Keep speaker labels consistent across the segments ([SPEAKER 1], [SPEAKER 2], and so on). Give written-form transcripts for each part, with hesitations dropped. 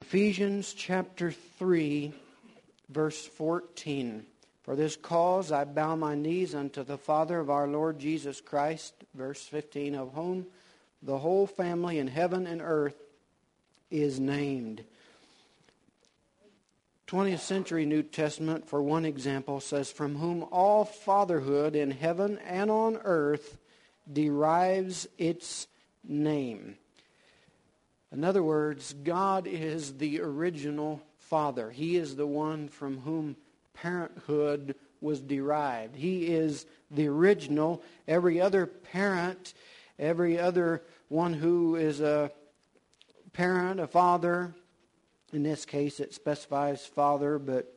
[SPEAKER 1] Ephesians chapter 3, verse 14. For this cause I bow my knees unto the Father of our Lord Jesus Christ, verse 15, of whom the whole family in heaven and earth is named. 20th century New Testament, for one example, says, from whom all fatherhood in heaven and on earth derives its name. In other words, God is the original Father. He is the one from whom parenthood was derived. He is the original. Every other parent, every other one who is a parent, a father, in this case it specifies father, but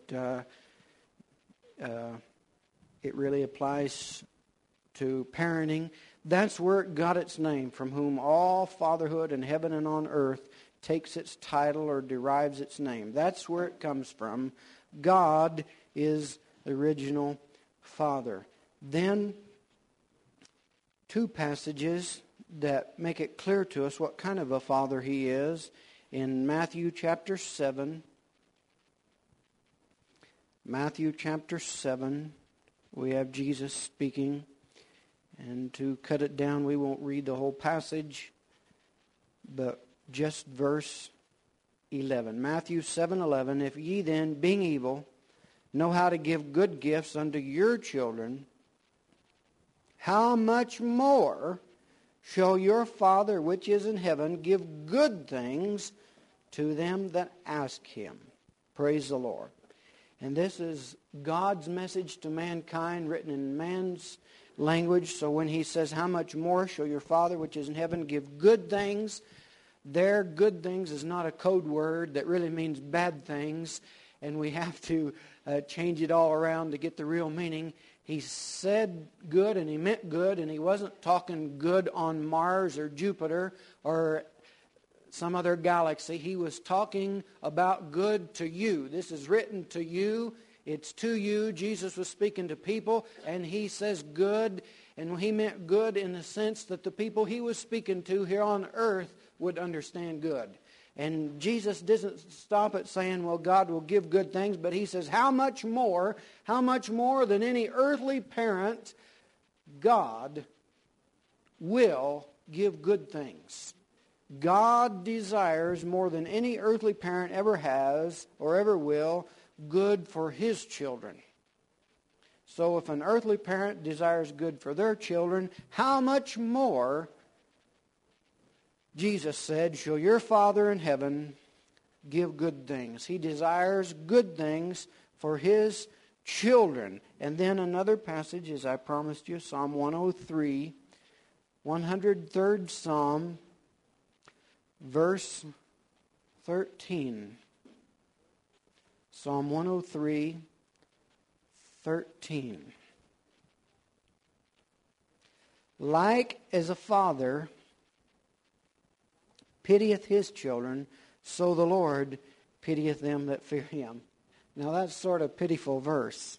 [SPEAKER 1] it really applies to parenting. That's where it got its name, from whom all fatherhood in heaven and on earth takes its title or derives its name. That's where it comes from. God is the original Father. Then, two passages that make it clear to us what kind of a Father He is. In Matthew chapter 7, we have Jesus speaking. And to cut it down, we won't read the whole passage, but just verse 11. Matthew 7:11, if ye then, being evil, know how to give good gifts unto your children, how much more shall your Father which is in heaven give good things to them that ask Him? Praise the Lord. And this is God's message to mankind, written in man's language. So when He says, how much more shall your Father which is in heaven give good things, there, good things is not a code word that really means bad things, and we have to change it all around to get the real meaning. He said good and He meant good, and He wasn't talking good on Mars or Jupiter or some other galaxy. He was talking about good to you. This is written to you. It's to you. Jesus was speaking to people, and He says good, and He meant good in the sense that the people He was speaking to here on earth would understand good. And Jesus doesn't stop at saying, well, God will give good things, but He says, how much more than any earthly parent, God will give good things. God desires more than any earthly parent ever has or ever will good for His children. So if an earthly parent desires good for their children, how much more, Jesus said, shall your Father in heaven give good things? He desires good things for His children. And then another passage, as I promised you, Psalm 103, 103rd Psalm, verse 13. Psalm 103, 13. Like as a father pitieth his children, so the Lord pitieth them that fear Him. Now that's sort of pitiful verse.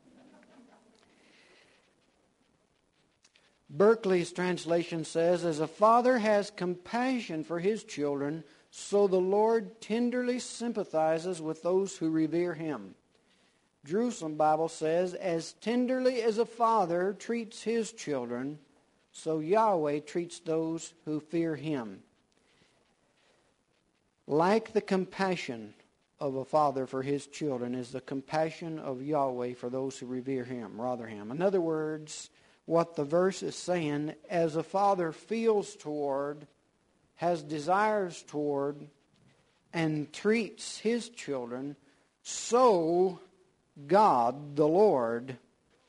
[SPEAKER 1] Berkeley's translation says, as a father has compassion for his children, so the Lord tenderly sympathizes with those who revere Him. Jerusalem Bible says, as tenderly as a father treats his children, so Yahweh treats those who fear Him. Like the compassion of a father for his children is the compassion of Yahweh for those who revere Him, rather Him. In other words, what the verse is saying, as a father feels toward, has desires toward, and treats his children, so God, the Lord,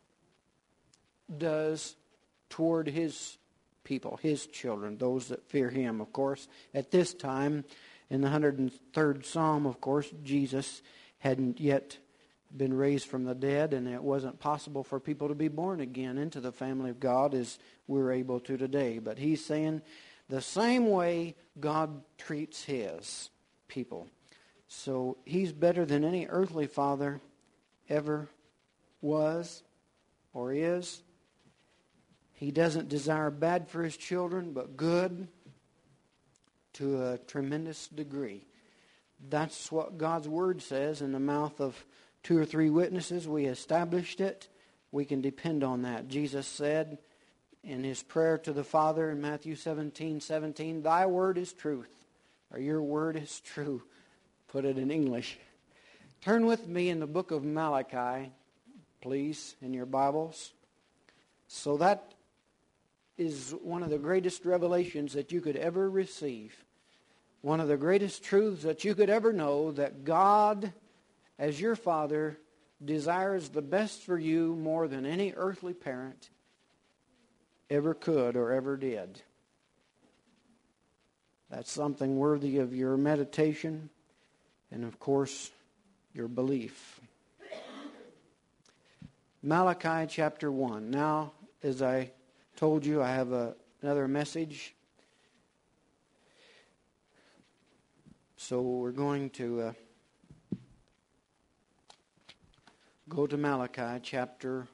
[SPEAKER 1] does toward His people, His children, those that fear Him. Of course, at this time, in the 103rd Psalm, of course, Jesus hadn't yet been raised from the dead, and it wasn't possible for people to be born again into the family of God as we're able to today. But He's saying the same way God treats His people. So He's better than any earthly father ever was or is. He doesn't desire bad for His children, but good to a tremendous degree. That's what God's Word says. In the mouth of 2 or 3 witnesses, we established it. We can depend on that. Jesus said in His prayer to the Father in Matthew 17:17, Thy word is truth, or your word is true. Put it in English. Turn with me in the book of Malachi, please, in your Bibles. So that is one of the greatest revelations that you could ever receive. One of the greatest truths that you could ever know, that God, as your Father, desires the best for you more than any earthly parent ever could or ever did. That's something worthy of your meditation and, of course, your belief. Malachi chapter 1. Now, as I told you, I have another message. So we're going to go to Malachi chapter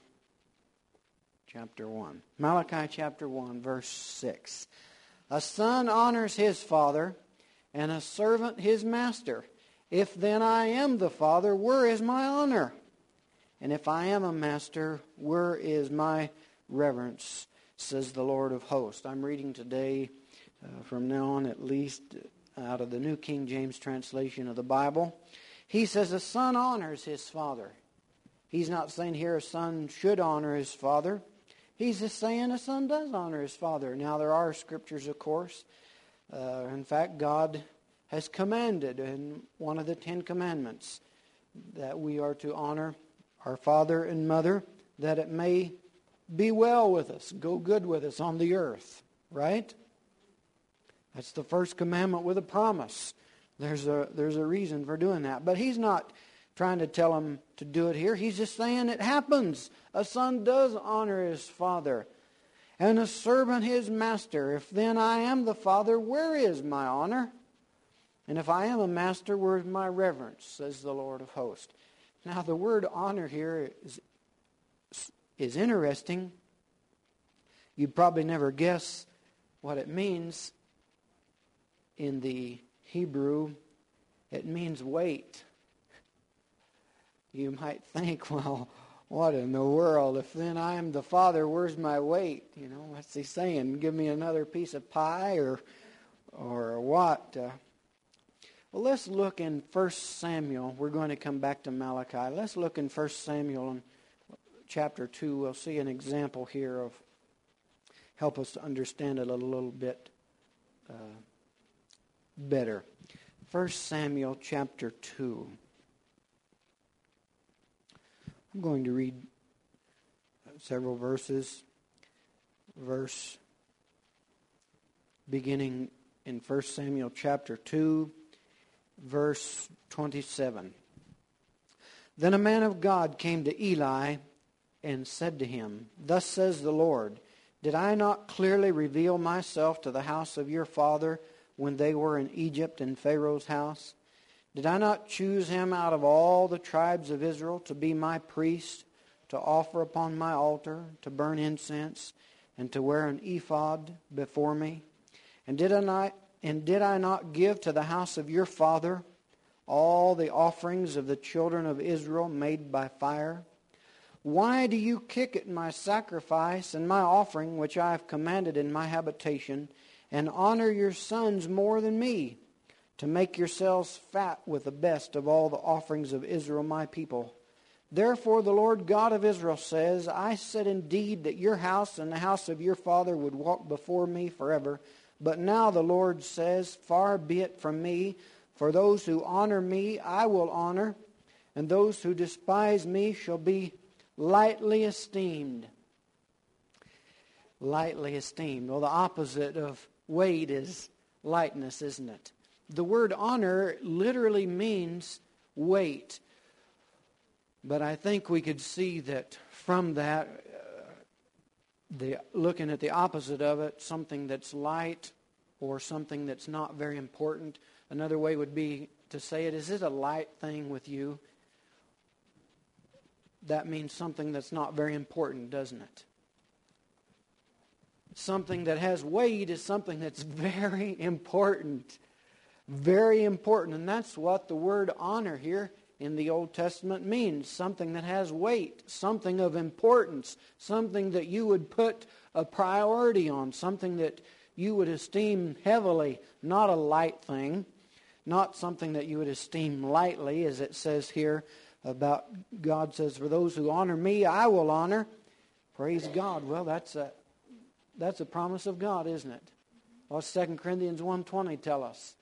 [SPEAKER 1] 1. Malachi chapter 1, verse 6. A son honors his father, and a servant his master. If then I am the father, where is my honor? And if I am a master, where is my reverence? Says the Lord of hosts. I'm reading today, from now on at least, out of the New King James translation of the Bible. He says a son honors his father. He's not saying here a son should honor his father. He's just saying a son does honor his father. Now there are scriptures, of course. In fact, God has commanded in one of the 10 commandments that we are to honor our father and mother, that it may be well with us, go good with us on the earth. Right? That's the first commandment with a promise. There's a reason for doing that. But he's not trying to tell him to do it here. He's just saying it happens. A son does honor his father, and a servant his master. If then I am the father, where is my honor? And if I am a master, where is my reverence? Says the Lord of hosts. Now the word honor here is interesting. You'd probably never guess what it means. In the Hebrew, it means weight. You might think, well, what in the world? If then I am the father, where's my weight? You know, what's he saying? Give me another piece of pie or what? Well, let's look in 1 Samuel. We're going to come back to Malachi. Let's look in 1 Samuel in chapter 2. We'll see an example here of help us to understand it a little bit better. 1 Samuel chapter 2. I'm going to read several verses. Beginning in 1 Samuel chapter 2, verse 27. Then a man of God came to Eli and said to him, Thus says the Lord, Did I not clearly reveal myself to the house of your father when they were in Egypt in Pharaoh's house? Did I not choose him out of all the tribes of Israel to be my priest, to offer upon my altar, to burn incense, and to wear an ephod before me? And did I not give to the house of your father all the offerings of the children of Israel made by fire? Why do you kick at my sacrifice and my offering which I have commanded in my habitation, and honor your sons more than me, to make yourselves fat with the best of all the offerings of Israel my people? Therefore the Lord God of Israel says, I said indeed that your house and the house of your father would walk before me forever. But now the Lord says, Far be it from me, for those who honor me I will honor, and those who despise me shall be lightly esteemed. Lightly esteemed. Well, the opposite of weight is lightness, isn't it? The word honor literally means weight. But I think we could see that from that, looking at the opposite of it, something that's light or something that's not very important. Another way would be to say it, is it a light thing with you? That means something that's not very important, doesn't it? Something that has weight is something that's very important. Very important. And that's what the word honor here in the Old Testament means. Something that has weight, something of importance, something that you would put a priority on, something that you would esteem heavily, not a light thing, not something that you would esteem lightly, as it says here about God says, for those who honor me, I will honor. Praise God. Well, that's a promise of God, isn't it? What's 2 Corinthians 1:20 tell us?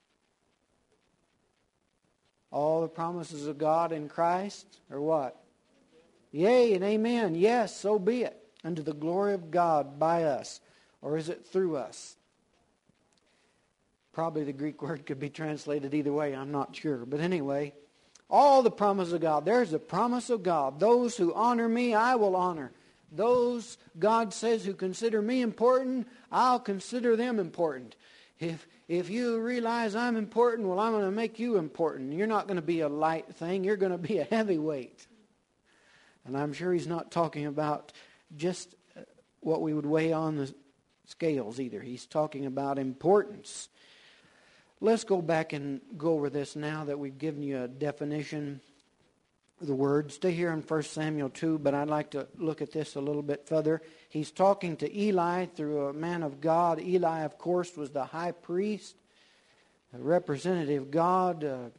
[SPEAKER 1] All the promises of God in Christ are what? Yea and amen. Yes, so be it. Unto the glory of God by us. Or is it through us? Probably the Greek word could be translated either way. I'm not sure. But anyway, all the promise of God. There's the promise of God. Those who honor me, I will honor. Those, God says, who consider me important, I'll consider them important. If you realize I'm important, well, I'm going to make you important. You're not going to be a light thing. You're going to be a heavyweight. And I'm sure he's not talking about just what we would weigh on the scales either. He's talking about importance. Let's go back and go over this now that we've given you a definition of the word. Stay here in 1 Samuel 2, but I'd like to look at this a little bit further. He's talking to Eli through a man of God. Eli, of course, was the high priest, a representative of God,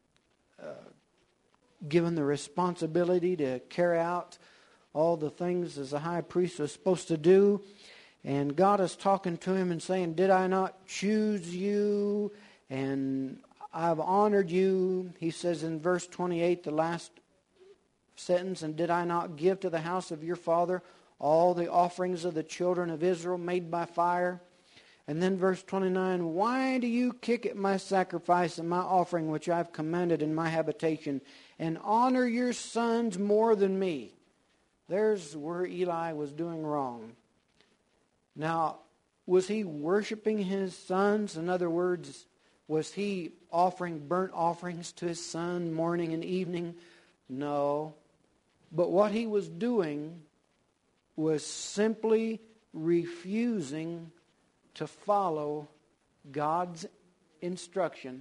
[SPEAKER 1] given the responsibility to carry out all the things as a high priest was supposed to do. And God is talking to him and saying, did I not choose you? And I've honored you. He says in verse 28, the last sentence, and did I not give to the house of your father all the offerings of the children of Israel made by fire? And then verse 29, why do you kick at my sacrifice and my offering which I've commanded in my habitation, and honor your sons more than me? There's where Eli was doing wrong. Now, was he worshiping his sons? In other words, was he offering burnt offerings to his son morning and evening? No. But what he was doing was simply refusing to follow God's instruction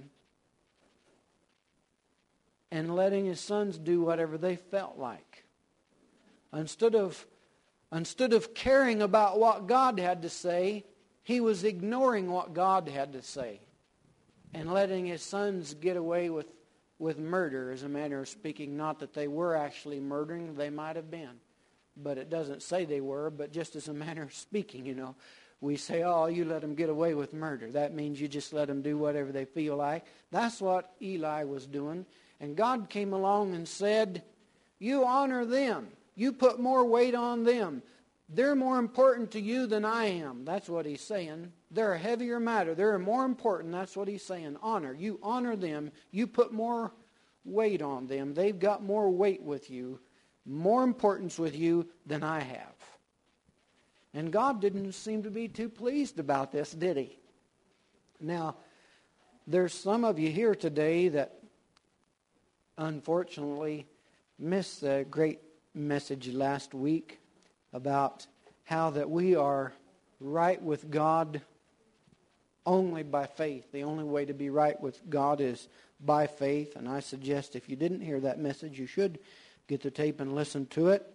[SPEAKER 1] and letting his sons do whatever they felt like. Instead of caring about what God had to say, he was ignoring what God had to say and letting his sons get away with murder, as a manner of speaking. Not that they were actually murdering, they might have been. But it doesn't say they were, but just as a manner of speaking, we say, oh, you let them get away with murder. That means you just let them do whatever they feel like. That's what Eli was doing. And God came along and said, you honor them. You put more weight on them. They're more important to you than I am. That's what he's saying. They're a heavier matter. They're more important. That's what he's saying. Honor. You honor them. You put more weight on them. They've got more weight with you, more importance with you than I have. And God didn't seem to be too pleased about this, did he? Now, there's some of you here today that unfortunately missed the great message last week about how that we are right with God only by faith. The only way to be right with God is by faith. And I suggest if you didn't hear that message, you should get the tape and listen to it.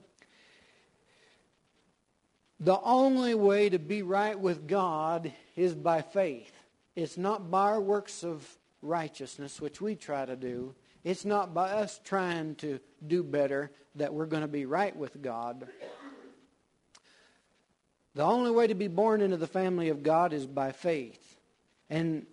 [SPEAKER 1] The only way to be right with God is by faith. It's not by our works of righteousness, which we try to do. It's not by us trying to do better that we're going to be right with God. The only way to be born into the family of God is by faith. And,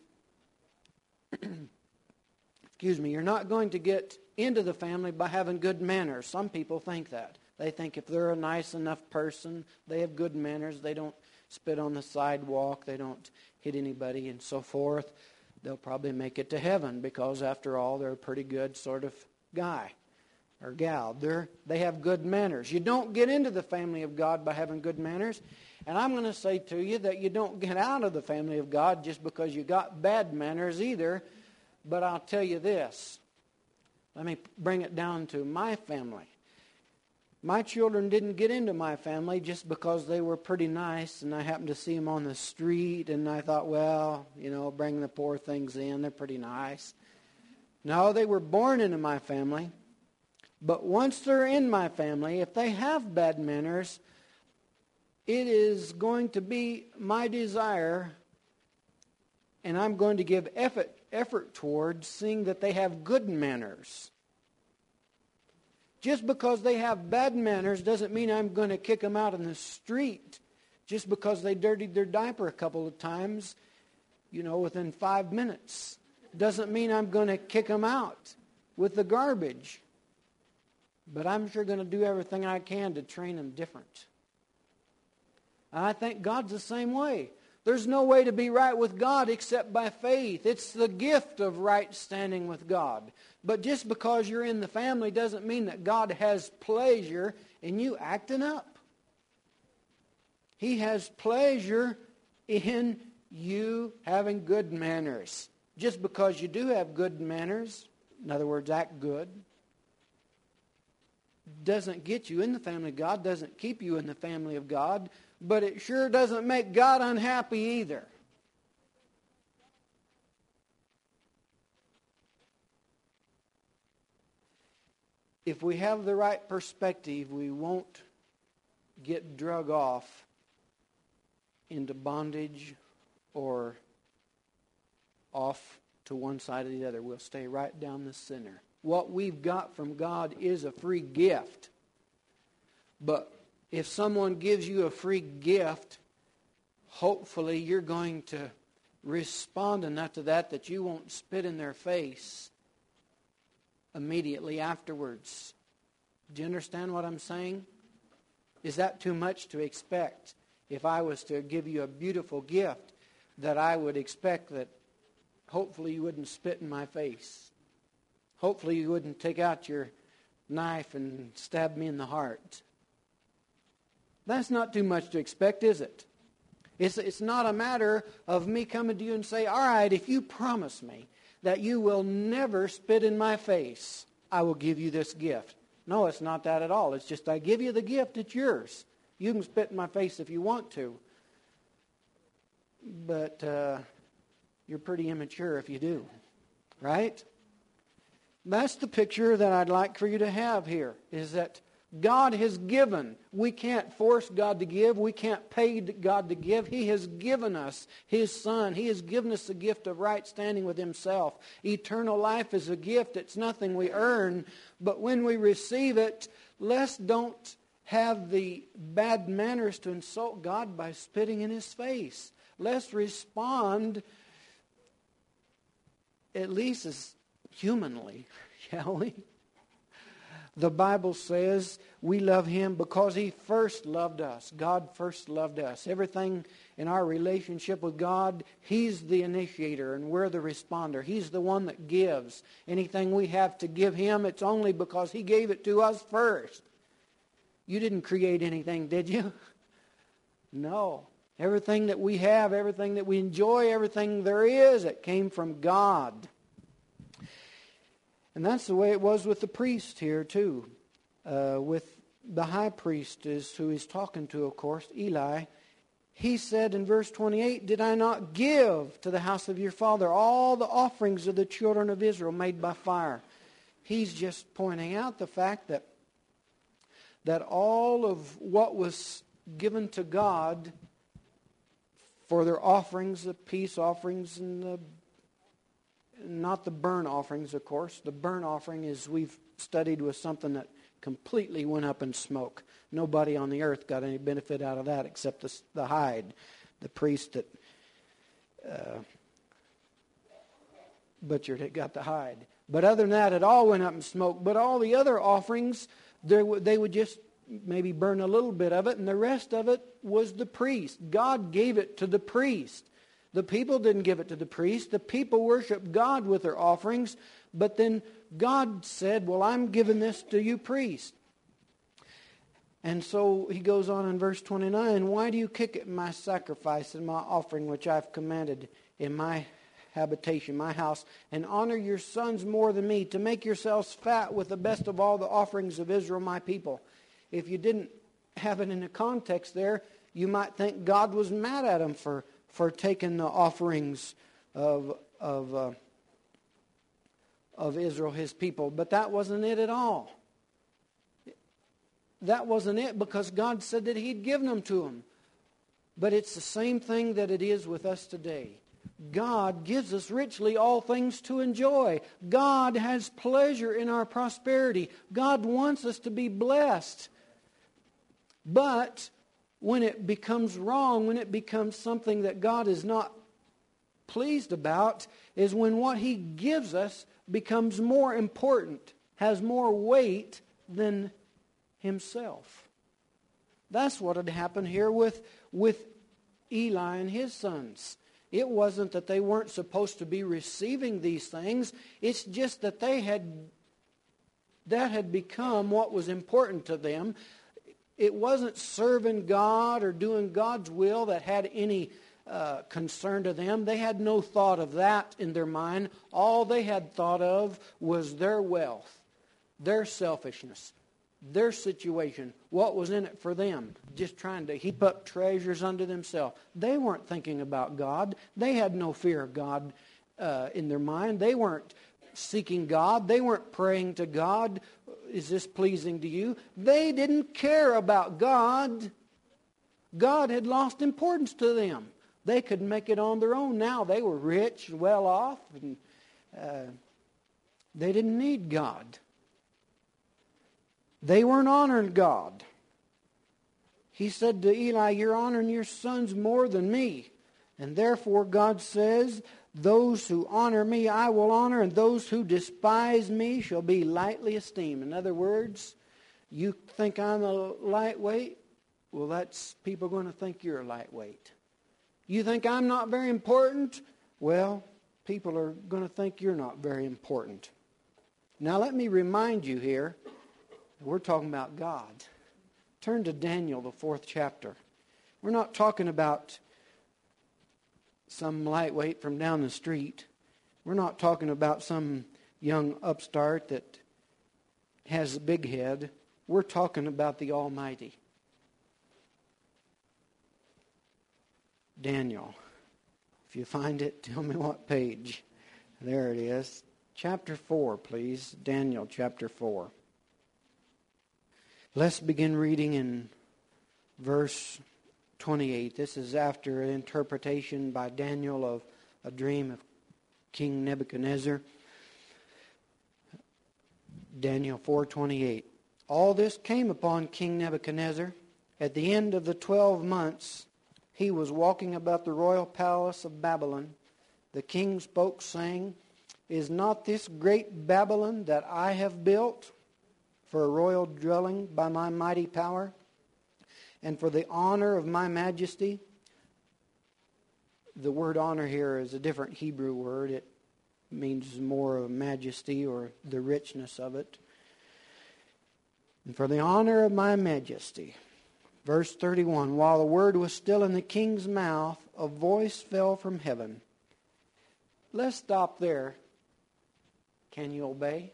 [SPEAKER 1] you're not going to get into the family by having good manners. Some people think that. They think if they're a nice enough person, they have good manners, they don't spit on the sidewalk, they don't hit anybody and so forth, they'll probably make it to heaven because, after all, they're a pretty good sort of guy or gal. They have good manners. You don't get into the family of God by having good manners. And I'm going to say to you that you don't get out of the family of God just because you got bad manners either. But I'll tell you this. Let me bring it down to my family. My children didn't get into my family just because they were pretty nice and I happened to see them on the street and I thought, well, bring the poor things in. They're pretty nice. No, they were born into my family. But once they're in my family, if they have bad manners, it is going to be my desire, and I'm going to give effort towards seeing that they have good manners. Just because they have bad manners doesn't mean I'm going to kick them out in the street. Just because they dirtied their diaper a couple of times, within 5 minutes. Doesn't mean I'm going to kick them out with the garbage. But I'm sure going to do everything I can to train them different. And I think God's the same way. There's no way to be right with God except by faith. It's the gift of right standing with God. But just because you're in the family doesn't mean that God has pleasure in you acting up. He has pleasure in you having good manners. Just because you do have good manners, in other words, act good, doesn't get you in the family of God, doesn't keep you in the family of God, but it sure doesn't make God unhappy either. If we have the right perspective, we won't get drug off into bondage or off to one side or the other. We'll stay right down the center. What we've got from God is a free gift. But if someone gives you a free gift, hopefully you're going to respond enough to that you won't spit in their face immediately afterwards. Do you understand what I'm saying? Is that too much to expect? If I was to give you a beautiful gift, that I would expect that hopefully you wouldn't spit in my face. Hopefully you wouldn't take out your knife and stab me in the heart. That's not too much to expect, is it? It's not a matter of me coming to you and say, all right, if you promise me that you will never spit in my face, I will give you this gift. No, it's not that at all. It's just I give you the gift, it's yours. You can spit in my face if you want to. But you're pretty immature if you do. Right? That's the picture that I'd like for you to have here, is that God has given. We can't force God to give. We can't pay God to give. He has given us His Son. He has given us the gift of right standing with Himself. Eternal life is a gift. It's nothing we earn. But when we receive it, let's don't have the bad manners to insult God by spitting in His face. Let's respond at least as humanly, shall we? The Bible says we love Him because He first loved us. God first loved us. Everything in our relationship with God, He's the initiator and we're the responder. He's the one that gives. Anything we have to give Him, it's only because He gave it to us first. You didn't create anything, did you? No. Everything that we have, everything that we enjoy, everything there is, it came from God. And that's the way it was with the priest here too. With the high priest is who he's talking to, of course, Eli. He said in verse 28, "Did I not give to the house of your father all the offerings of the children of Israel made by fire?" He's just pointing out the fact that all of what was given to God for their offerings, the peace offerings and not the burnt offerings, of course. The burnt offering, as we've studied, was something that completely went up in smoke. Nobody on the earth got any benefit out of that except the hide, the priest that butchered it got the hide. But other than that, it all went up in smoke. But all the other offerings, they would just maybe burn a little bit of it, and the rest of it was the priest. God gave it to the priest. The people didn't give it to the priest. The people worshiped God with their offerings, but then God said, well, I'm giving this to you, priest. And so he goes on in verse 29, "Why do you kick at my sacrifice and my offering, which I've commanded in my habitation, my house, and honor your sons more than me, to make yourselves fat with the best of all the offerings of Israel, my people?" if you didn't have it in the context there, you might think God was mad at them for taking the offerings of Israel, his people. But that wasn't it at all. That wasn't it, because God said that he'd given them to them. But it's the same thing that it is with us today. God gives us richly all things to enjoy. God has pleasure in our prosperity. God wants us to be blessed. But when it becomes wrong, when it becomes something that God is not pleased about, is when what he gives us becomes more important, has more weight than himself. That's what had happened here with Eli and his sons. It wasn't that they weren't supposed to be receiving these things. It's just that that had become what was important to them. It wasn't serving God or doing God's will that had any concern to them. They had no thought of that in their mind. All they had thought of was their wealth, their selfishness, their situation, what was in it for them, just trying to heap up treasures unto themselves. They weren't thinking about God. They had no fear of God in their mind. They weren't seeking God. They weren't praying to God, is this pleasing to you? They didn't care about God. God had lost importance to them. They could make it on their own now. They were rich and well off, and they didn't need God. They weren't honoring God. He said to Eli, you're honoring your sons more than me. And therefore God says, those who honor me I will honor, and those who despise me shall be lightly esteemed. In other words, you think I'm a lightweight? Well, that's people are going to think you're a lightweight. You think I'm not very important? Well, people are going to think you're not very important. Now let me remind you here, we're talking about God. Turn to Daniel, the 4th chapter. We're not talking about some lightweight from down the street. We're not talking about some young upstart that has a big head. We're talking about the Almighty. Daniel. If you find it, tell me what page. There it is. Chapter 4, please. Daniel chapter 4. Let's begin reading in verse 28. This is after an interpretation by Daniel of a dream of King Nebuchadnezzar. Daniel 4:28. All this came upon King Nebuchadnezzar. At the end of the 12 months, he was walking about the royal palace of Babylon. The king spoke, saying, is not this great Babylon that I have built for a royal dwelling by my mighty power, and for the honor of my majesty? The word honor here is a different Hebrew word. It means more of majesty or the richness of it. And for the honor of my majesty. Verse 31, while the word was still in the king's mouth, a voice fell from heaven. Let's stop there. Can you obey?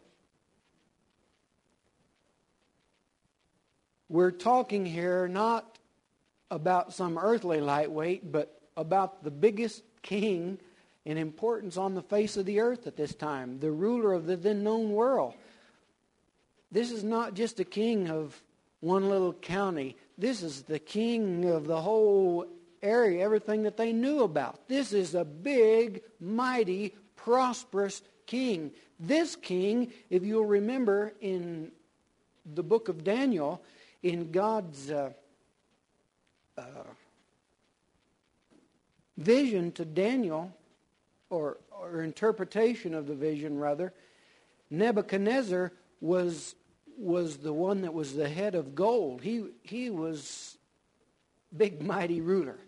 [SPEAKER 1] We're talking here not about some earthly lightweight, but about the biggest king in importance on the face of the earth at this time, the ruler of the then known world. This is not just a king of one little county. This is the king of the whole area, everything that they knew about. This is a big, mighty, prosperous king. This king, if you'll remember in the book of Daniel, in God's vision to Daniel, or interpretation of the vision rather, Nebuchadnezzar was the one that was the head of gold. He was big, mighty ruler.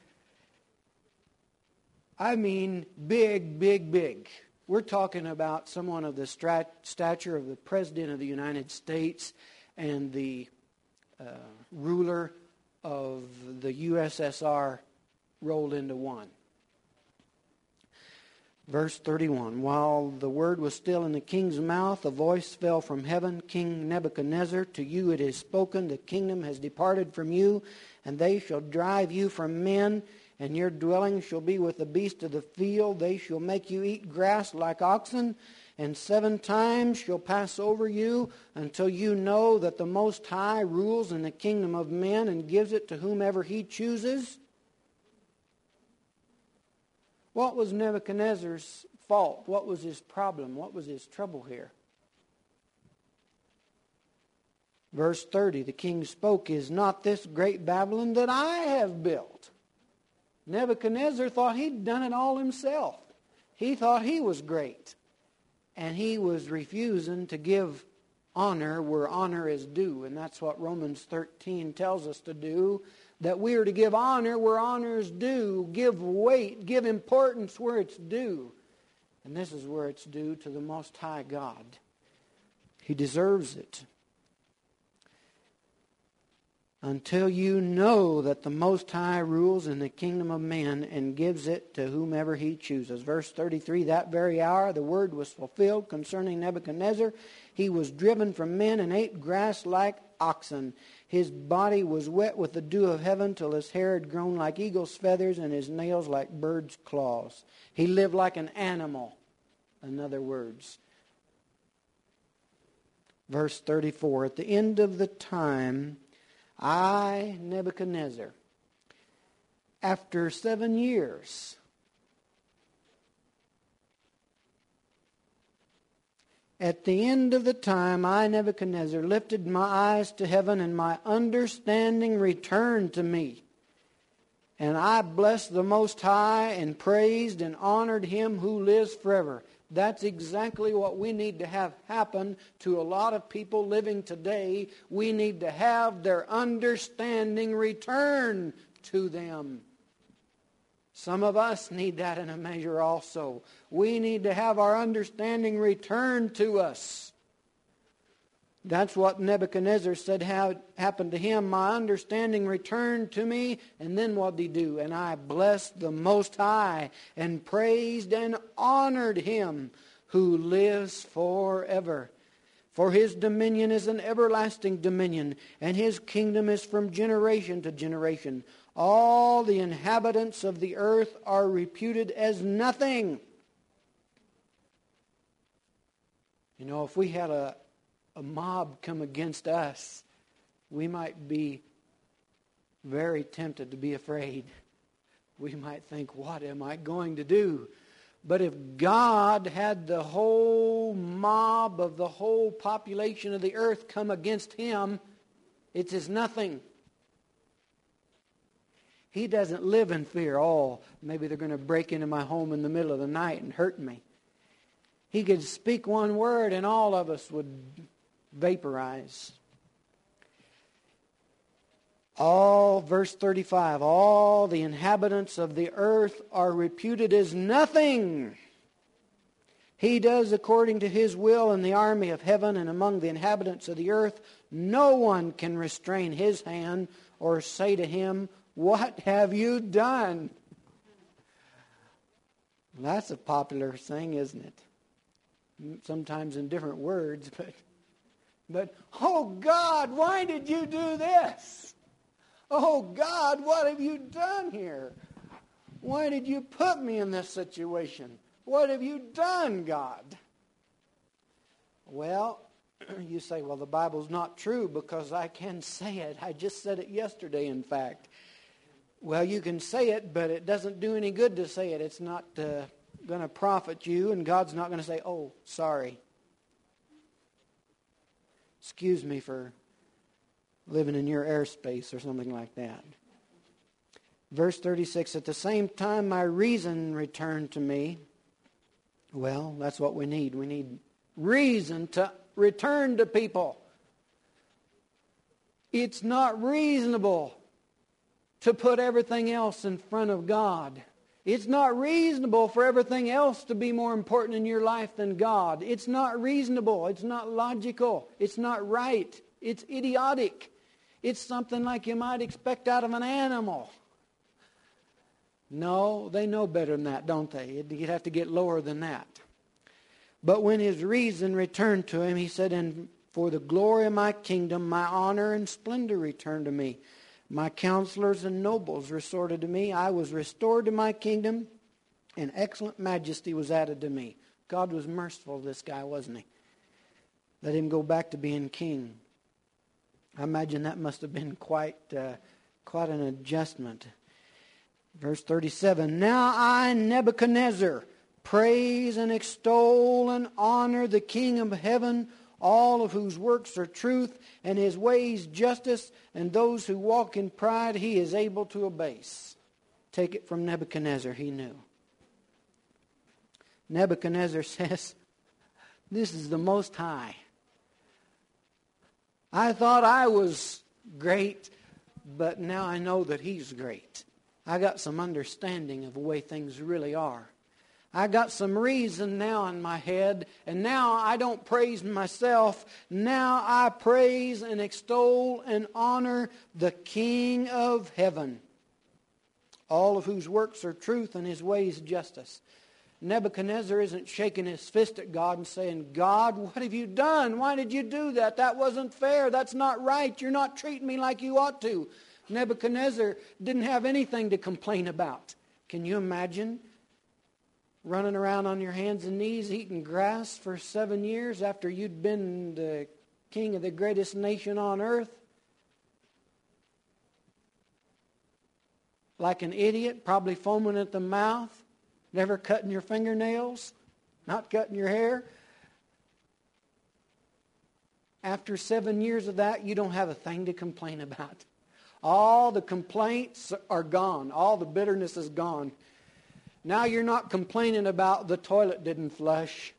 [SPEAKER 1] I mean big, big, big. We're talking about someone of the stature of the President of the United States and the ruler of the USSR rolled into one. Verse 31, while the word was still in the king's mouth, a voice fell from heaven, King Nebuchadnezzar, to you it is spoken, the kingdom has departed from you, and they shall drive you from men, and your dwelling shall be with the beasts of the field. They shall make you eat grass like oxen, and 7 times shall pass over you, until you know that the Most High rules in the kingdom of men and gives it to whomever he chooses. What was Nebuchadnezzar's fault? What was his problem? What was his trouble here? Verse 30, the king spoke, is not this great Babylon that I have built? Nebuchadnezzar thought he'd done it all himself. He thought he was great. And he was refusing to give honor where honor is due. And that's what Romans 13 tells us to do. That we are to give honor where honor is due. Give weight, give importance where it's due. And this is where it's due to the Most High God. He deserves it. Until you know that the Most High rules in the kingdom of men and gives it to whomever he chooses. Verse 33, that very hour the word was fulfilled concerning Nebuchadnezzar. He was driven from men and ate grass like oxen. His body was wet with the dew of heaven till his hair had grown like eagle's feathers and his nails like bird's claws. He lived like an animal, in other words. Verse 34, at the end of the time, I, Nebuchadnezzar, after 7 years, at the end of the time, I, Nebuchadnezzar, lifted my eyes to heaven, and my understanding returned to me. And I blessed the Most High, and praised and honored him who lives forever. That's exactly what we need to have happen to a lot of people living today. We need to have their understanding return to them. Some of us need that in a measure also. We need to have our understanding returned to us. That's what Nebuchadnezzar said happened to him. My understanding returned to me. And then what did he do? And I blessed the Most High and praised and honored him who lives forever. For his dominion is an everlasting dominion, and his kingdom is from generation to generation. All the inhabitants of the earth are reputed as nothing. You know, if we had a mob come against us, we might be very tempted to be afraid. We might think, what am I going to do? But if God had the whole mob of the whole population of the earth come against him, it's as nothing. He doesn't live in fear. Oh, maybe they're going to break into my home in the middle of the night and hurt me. He could speak one word and all of us would vaporize. Verse 35, all the inhabitants of the earth are reputed as nothing. He does according to his will in the army of heaven, and among the inhabitants of the earth no one can restrain his hand or say to him, what have you done? Well, that's a popular thing, isn't it? Sometimes in different words, but oh God, why did you do this? Oh God, what have you done here? Why did you put me in this situation? What have you done, God? Well, you say, well, the Bible's not true because I can say it. I just said it yesterday, in fact. Well, you can say it, but it doesn't do any good to say it. It's not going to profit you, and God's not going to say, oh, sorry. Excuse me for living in your airspace or something like that. Verse 36, at the same time my reason returned to me. Well, that's what we need. We need reason to return to people. It's not reasonable to put everything else in front of God. It's not reasonable for everything else to be more important in your life than God. It's not reasonable. It's not logical. It's not right. It's idiotic. It's something like you might expect out of an animal. No, they know better than that, don't they? You'd have to get lower than that. But when his reason returned to him, he said, and for the glory of my kingdom, my honor and splendor returned to me. My counselors and nobles resorted to me. I was restored to my kingdom, and excellent majesty was added to me. God was merciful to this guy, wasn't he? Let him go back to being king. I imagine that must have been quite an adjustment. Verse 37, now I, Nebuchadnezzar, praise and extol and honor the King of heaven, all of whose works are truth, and his ways justice, and those who walk in pride he is able to abase. Take it from Nebuchadnezzar, he knew. Nebuchadnezzar says, this is the Most High. I thought I was great, but now I know that he's great. I got some understanding of the way things really are. I got some reason now in my head, and now I don't praise myself. Now I praise and extol and honor the King of heaven, all of whose works are truth and his ways justice. Nebuchadnezzar isn't shaking his fist at God and saying, God, what have you done? Why did you do that? That wasn't fair. That's not right. You're not treating me like you ought to. Nebuchadnezzar didn't have anything to complain about. Can you imagine running around on your hands and knees eating grass for 7 years after you'd been the king of the greatest nation on earth? Like an idiot, probably foaming at the mouth. Never cutting your fingernails, not cutting your hair. After 7 years of that, you don't have a thing to complain about. All the complaints are gone. All the bitterness is gone. Now you're not complaining about the toilet didn't flush.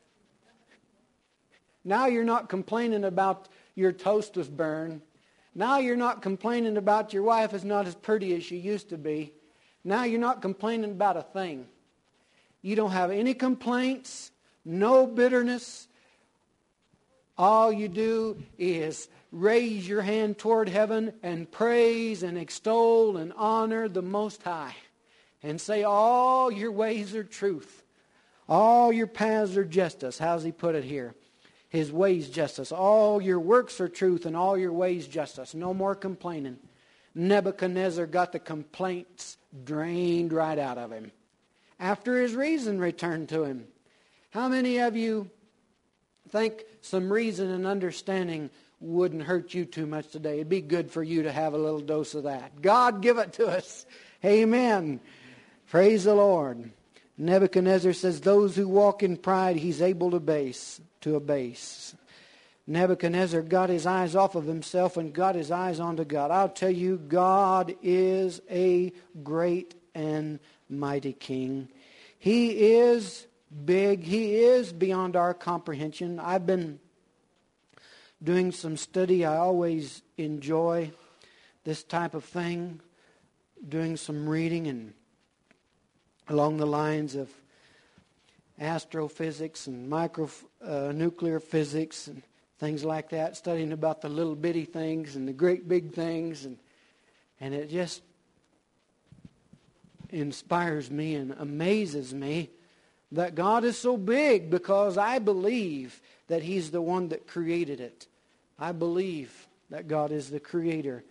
[SPEAKER 1] Now you're not complaining about your toast was burned. Now you're not complaining about your wife is not as pretty as she used to be. Now you're not complaining about a thing. You don't have any complaints, no bitterness. All you do is raise your hand toward heaven and praise and extol and honor the Most High. And say all your ways are truth. All your paths are justice. How's he put it here? His ways justice. All your works are truth and all your ways justice. No more complaining. Nebuchadnezzar got the complaints drained right out of him. After his reason returned to him. How many of you think some reason and understanding wouldn't hurt you too much today? It'd be good for you to have a little dose of that. God, give it to us. Amen. Praise the Lord. Nebuchadnezzar says, those who walk in pride, he's able to abase. Nebuchadnezzar got his eyes off of himself and got his eyes onto God. I'll tell you, God is a great and mighty King. He is big. He is beyond our comprehension. I've been doing some study. I always enjoy this type of thing, doing some reading and along the lines of astrophysics and nuclear physics and things like that, studying about the little bitty things and the great big things, and it just inspires me and amazes me that God is so big, because I believe that he's the one that created it. I believe that God is the creator.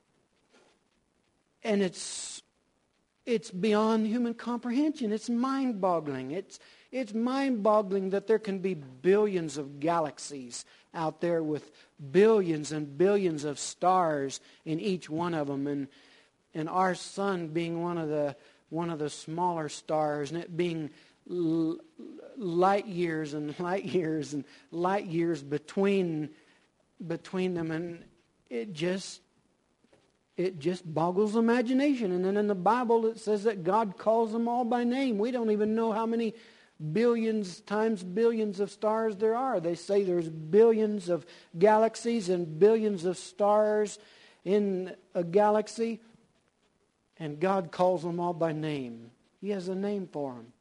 [SPEAKER 1] And it's beyond human comprehension. It's mind-boggling. It's mind-boggling that there can be billions of galaxies out there with billions and billions of stars in each one of them, and our sun being one of the smaller stars, and it being light years and light years and light years between them, and it just boggles imagination. And then in the Bible it says that God calls them all by name. We don't even know how many billions times billions of stars there are. They say there's billions of galaxies and billions of stars in a galaxy, and God calls them all by name. He has a name for them.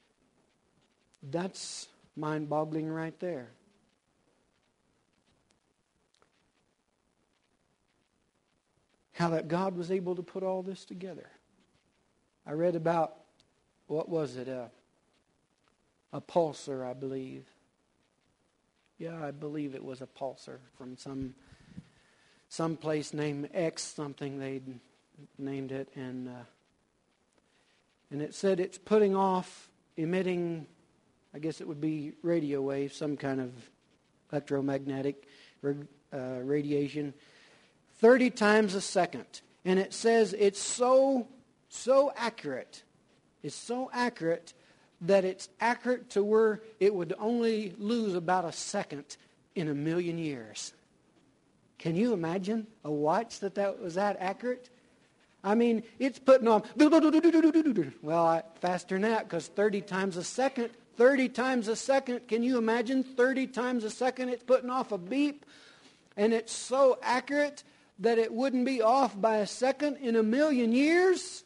[SPEAKER 1] That's mind-boggling right there. How that God was able to put all this together. I read about, what was it, a pulsar, I believe. Yeah, I believe it was a pulsar from some place named X something. They'd named it, and it said it's putting off, emitting, I guess it would be radio waves, some kind of electromagnetic radiation, 30 times a second. And it says it's so accurate. It's so accurate that it's accurate to where it would only lose about a second in 1,000,000 years. Can you imagine a watch that was that accurate? I mean, it's putting on, well, faster than that, because 30 times a second, can you imagine 30 times a second it's putting off a beep? And it's so accurate that it wouldn't be off by a second in 1,000,000 years?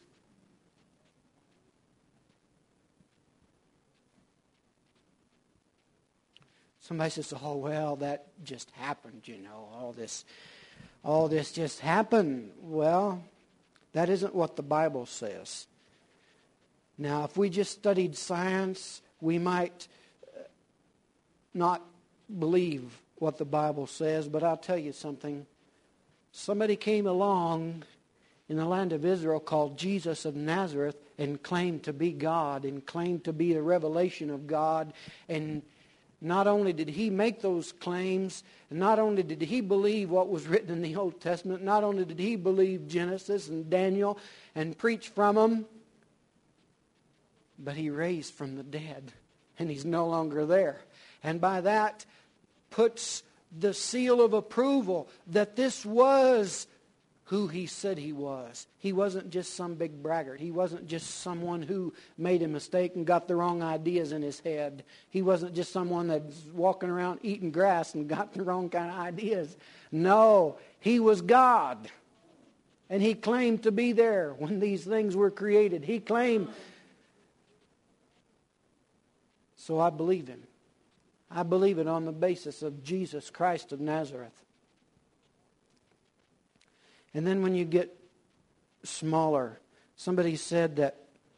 [SPEAKER 1] Somebody says, oh, well, that just happened, all this just happened. Well, that isn't what the Bible says. Now, if we just studied science, we might not believe what the Bible says, but I'll tell you something. Somebody came along in the land of Israel called Jesus of Nazareth and claimed to be God and claimed to be the revelation of God. And not only did he make those claims, not only did he believe what was written in the Old Testament, not only did he believe Genesis and Daniel and preach from them, but he raised from the dead, and he's no longer there. And by that puts the seal of approval that this was who he said he was. He wasn't just some big braggart. He wasn't just someone who made a mistake and got the wrong ideas in his head. He wasn't just someone that's walking around eating grass and got the wrong kind of ideas. No, he was God. And he claimed to be there when these things were created. He claimed. So I believe him. I believe it on the basis of Jesus Christ of Nazareth. And then when you get smaller, somebody said that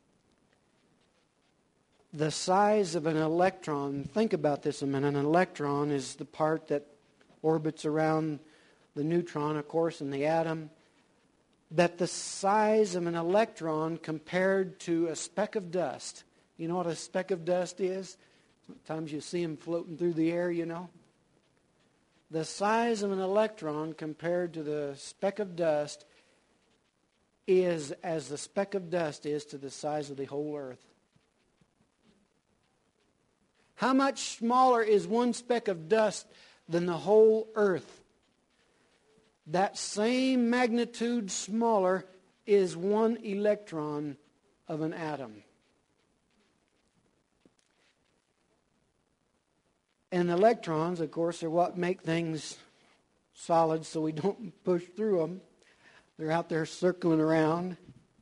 [SPEAKER 1] the size of an electron, think about this a minute, an electron is the part that orbits around the neutron, of course, and the atom, that the size of an electron compared to a speck of dust. You know what a speck of dust is? Sometimes you see them floating through the air, The size of an electron compared to the speck of dust is as the speck of dust is to the size of the whole earth. How much smaller is one speck of dust than the whole earth? That same magnitude smaller is one electron of an atom. And electrons, of course, are what make things solid so we don't push through them. They're out there circling around.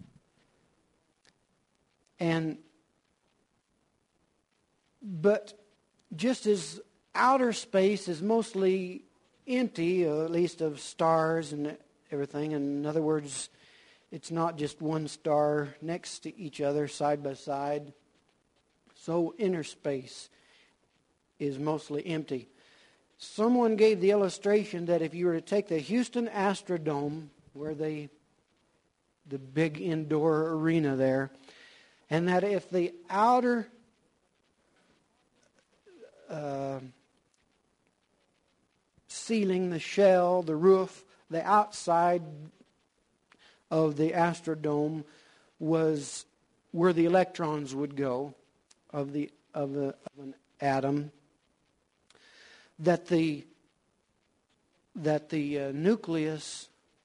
[SPEAKER 1] But just as outer space is mostly empty, at least of stars and everything, in other words, it's not just one star next to each other, side by side, so inner space is mostly empty. Someone gave the illustration that if you were to take the Houston Astrodome, where the big indoor arena there, and that if the outer ceiling, the shell, the roof, the outside of the Astrodome was where the electrons would go of an atom, that the nucleus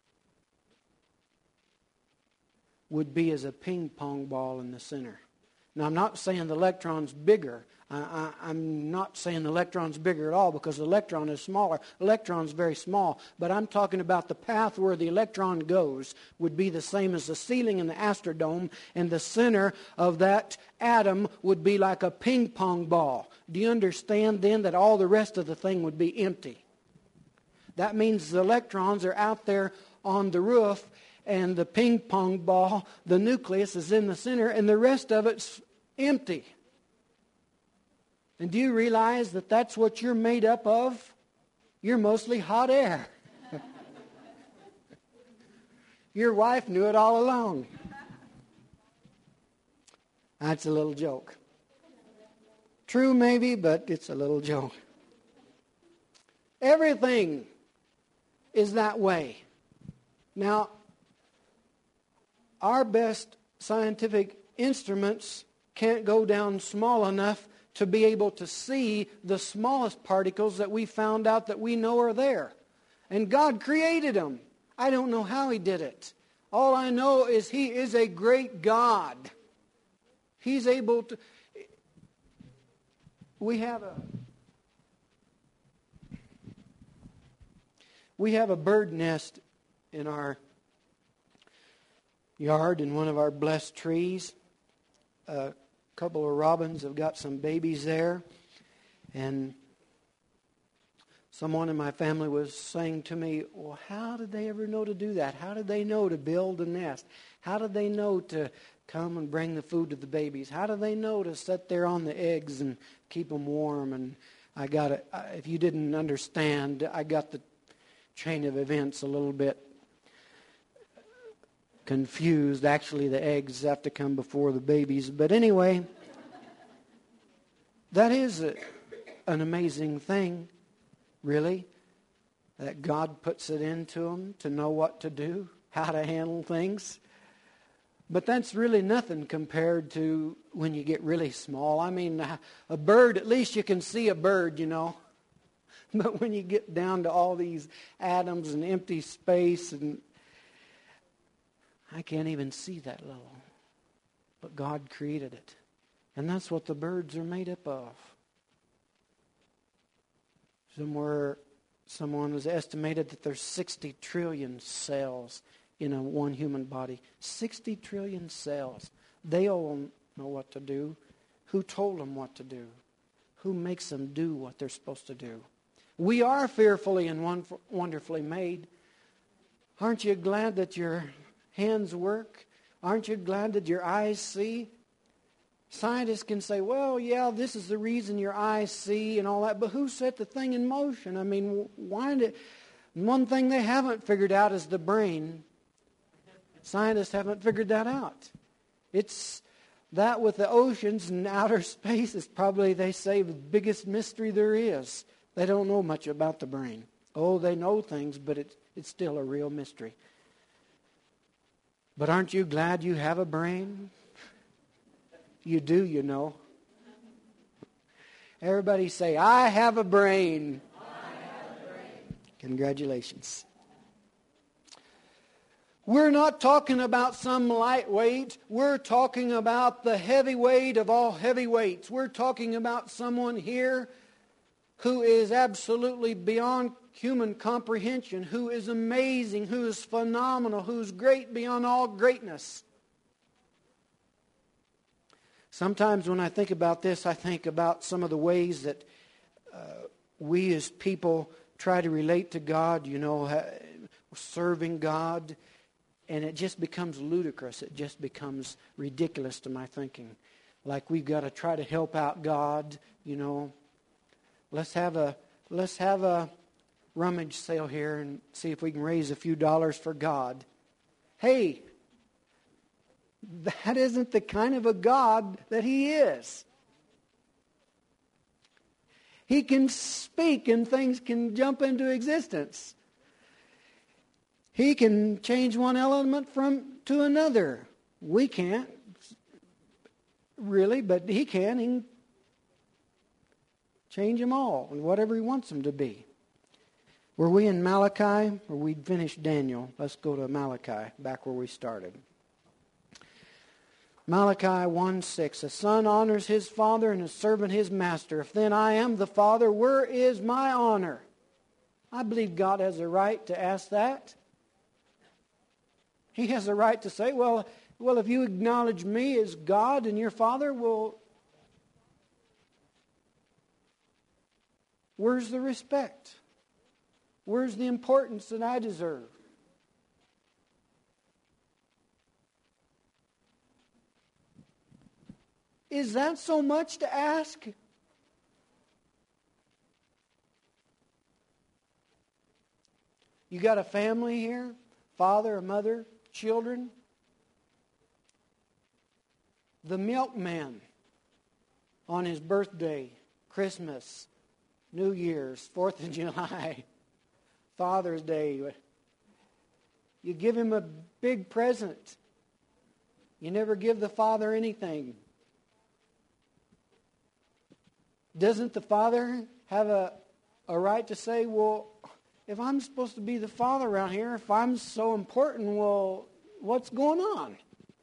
[SPEAKER 1] would be as a ping pong ball in the center. Now, I'm not saying the electron's bigger. I'm not saying the electron's bigger at all, because the electron is smaller. The electron's very small. But I'm talking about the path where the electron goes would be the same as the ceiling in the Astrodome, and the center of that atom would be like a ping pong ball. Do you understand then that all the rest of the thing would be empty? That means the electrons are out there on the roof, and the ping pong ball, the nucleus is in the center, and the rest of it's empty. And do you realize that that's what you're made up of? You're mostly hot air. Your wife knew it all along. That's a little joke. True maybe, but it's a little joke. Everything is that way. Now, our best scientific instruments can't go down small enough to be able to see the smallest particles that we found out that we know are there. And God created them. I don't know how He did it. All I know is He is a great God. He's able to... We have a bird nest in our yard in one of our blessed trees. A couple of robins have got some babies there. And someone in my family was saying to me, well, how did they ever know to do that? How did they know to build a nest? How did they know to come and bring the food to the babies? How do they know to sit there on the eggs and keep them warm? And I got it. If you didn't understand, I got the chain of events a little bit confused. Actually, the eggs have to come before the babies. But anyway, that is an amazing thing, really, that God puts it into them to know what to do, how to handle things. But that's really nothing compared to when you get really small. I mean, a bird, at least you can see a bird, you know. But when you get down to all these atoms and empty space, and I can't even see that little. But God created it. And that's what the birds are made up of. Someone has estimated that there's 60 trillion cells in one human body. 60 trillion cells. They all know what to do. Who told them what to do? Who makes them do what they're supposed to do? We are fearfully and wonderfully made. Aren't you glad that your hands work? Aren't you glad that your eyes see? Scientists can say, well, yeah, this is the reason your eyes see and all that, but who set the thing in motion? I mean, one thing they haven't figured out is the brain. Scientists haven't figured that out. It's that with the oceans and outer space is probably, they say, the biggest mystery there is. They don't know much about the brain. Oh, they know things, but it's still a real mystery. But aren't you glad you have a brain? You do, you know. Everybody say, I have a brain. I have a brain. Congratulations. We're not talking about some lightweight. We're talking about the heavyweight of all heavyweights. We're talking about someone here who is absolutely beyond human comprehension, who is amazing, who is phenomenal, who is great beyond all greatness. Sometimes when I think about this, I think about some of the ways that we as people try to relate to God, you know, serving God. And it just becomes ludicrous. It just becomes ridiculous to my thinking. Like we've got to try to help out God, you know. Let's have a rummage sale here and see if we can raise a few dollars for God. Hey, that isn't the kind of a God that He is. He can speak and things can jump into existence. He can change one element to another. We can't, really, but He can. He can change them all and whatever He wants them to be. Were we in Malachi or we'd finished Daniel? Let's go to Malachi, back where we started. Malachi 1:6, a son honors his father and a servant his master. If then I am the father, where is my honor? I believe God has a right to ask that. He has a right to say, well, if you acknowledge me as God and your Father, well, where's the respect? Where's the importance that I deserve? Is that so much to ask? You got a family here? Father, a mother, children? The milkman on his birthday, Christmas, New Year's, 4th of July, Father's Day. You give him a big present. You never give the father anything. Doesn't the father have a right to say, well, if I'm supposed to be the father around here, if I'm so important, well, what's going on?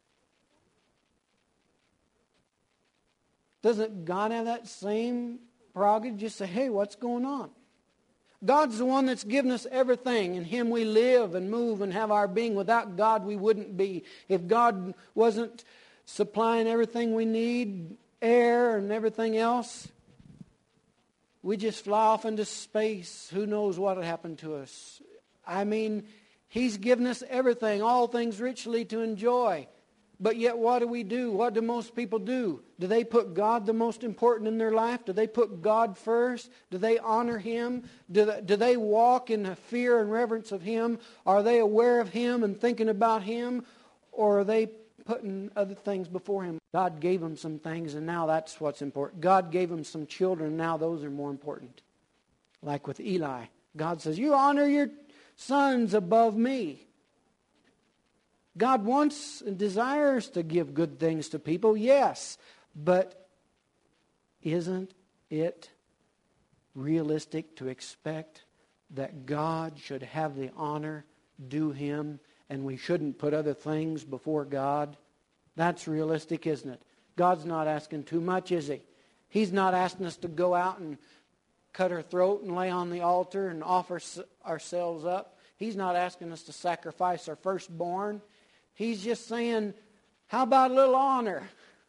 [SPEAKER 1] Doesn't God have that same prerogative? Just say, hey, what's going on? God's the one that's given us everything. In Him we live and move and have our being. Without God we wouldn't be. If God wasn't supplying everything we need, air and everything else, we just fly off into space. Who knows what would happen to us? I mean, He's given us everything, all things richly to enjoy. But yet what do? What do most people do? Do they put God the most important in their life? Do they put God first? Do they honor Him? Do they walk in the fear and reverence of Him? Are they aware of Him and thinking about Him? Or are they putting other things before Him? God gave them some things and now that's what's important. God gave them some children and now those are more important. Like with Eli. God says, you honor your sons above me. God wants and desires to give good things to people, yes. But isn't it realistic to expect that God should have the honor due Him and we shouldn't put other things before God? That's realistic, isn't it? God's not asking too much, is He? He's not asking us to go out and cut our throat and lay on the altar and offer ourselves up. He's not asking us to sacrifice our firstborn. He's just saying, how about a little honor?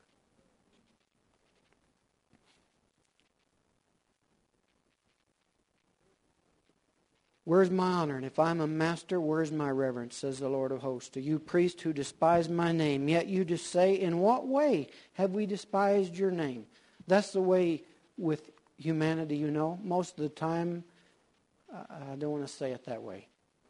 [SPEAKER 1] Where's my honor? And if I'm a master, where's my reverence, says the Lord of hosts. To you priests who despise my name, yet you just say, in what way have we despised your name? That's the way with humanity, you know. Most of the time, I don't want to say it that way.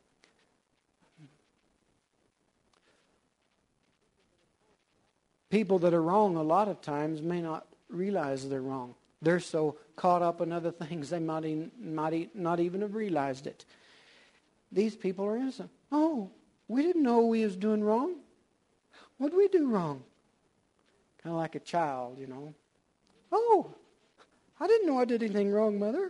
[SPEAKER 1] People that are wrong a lot of times may not realize they're wrong. They're so caught up in other things they might not even have realized it. These people are innocent. Oh, we didn't know we was doing wrong. What did we do wrong? Kind of like a child, you know. Oh, I didn't know I did anything wrong, Mother.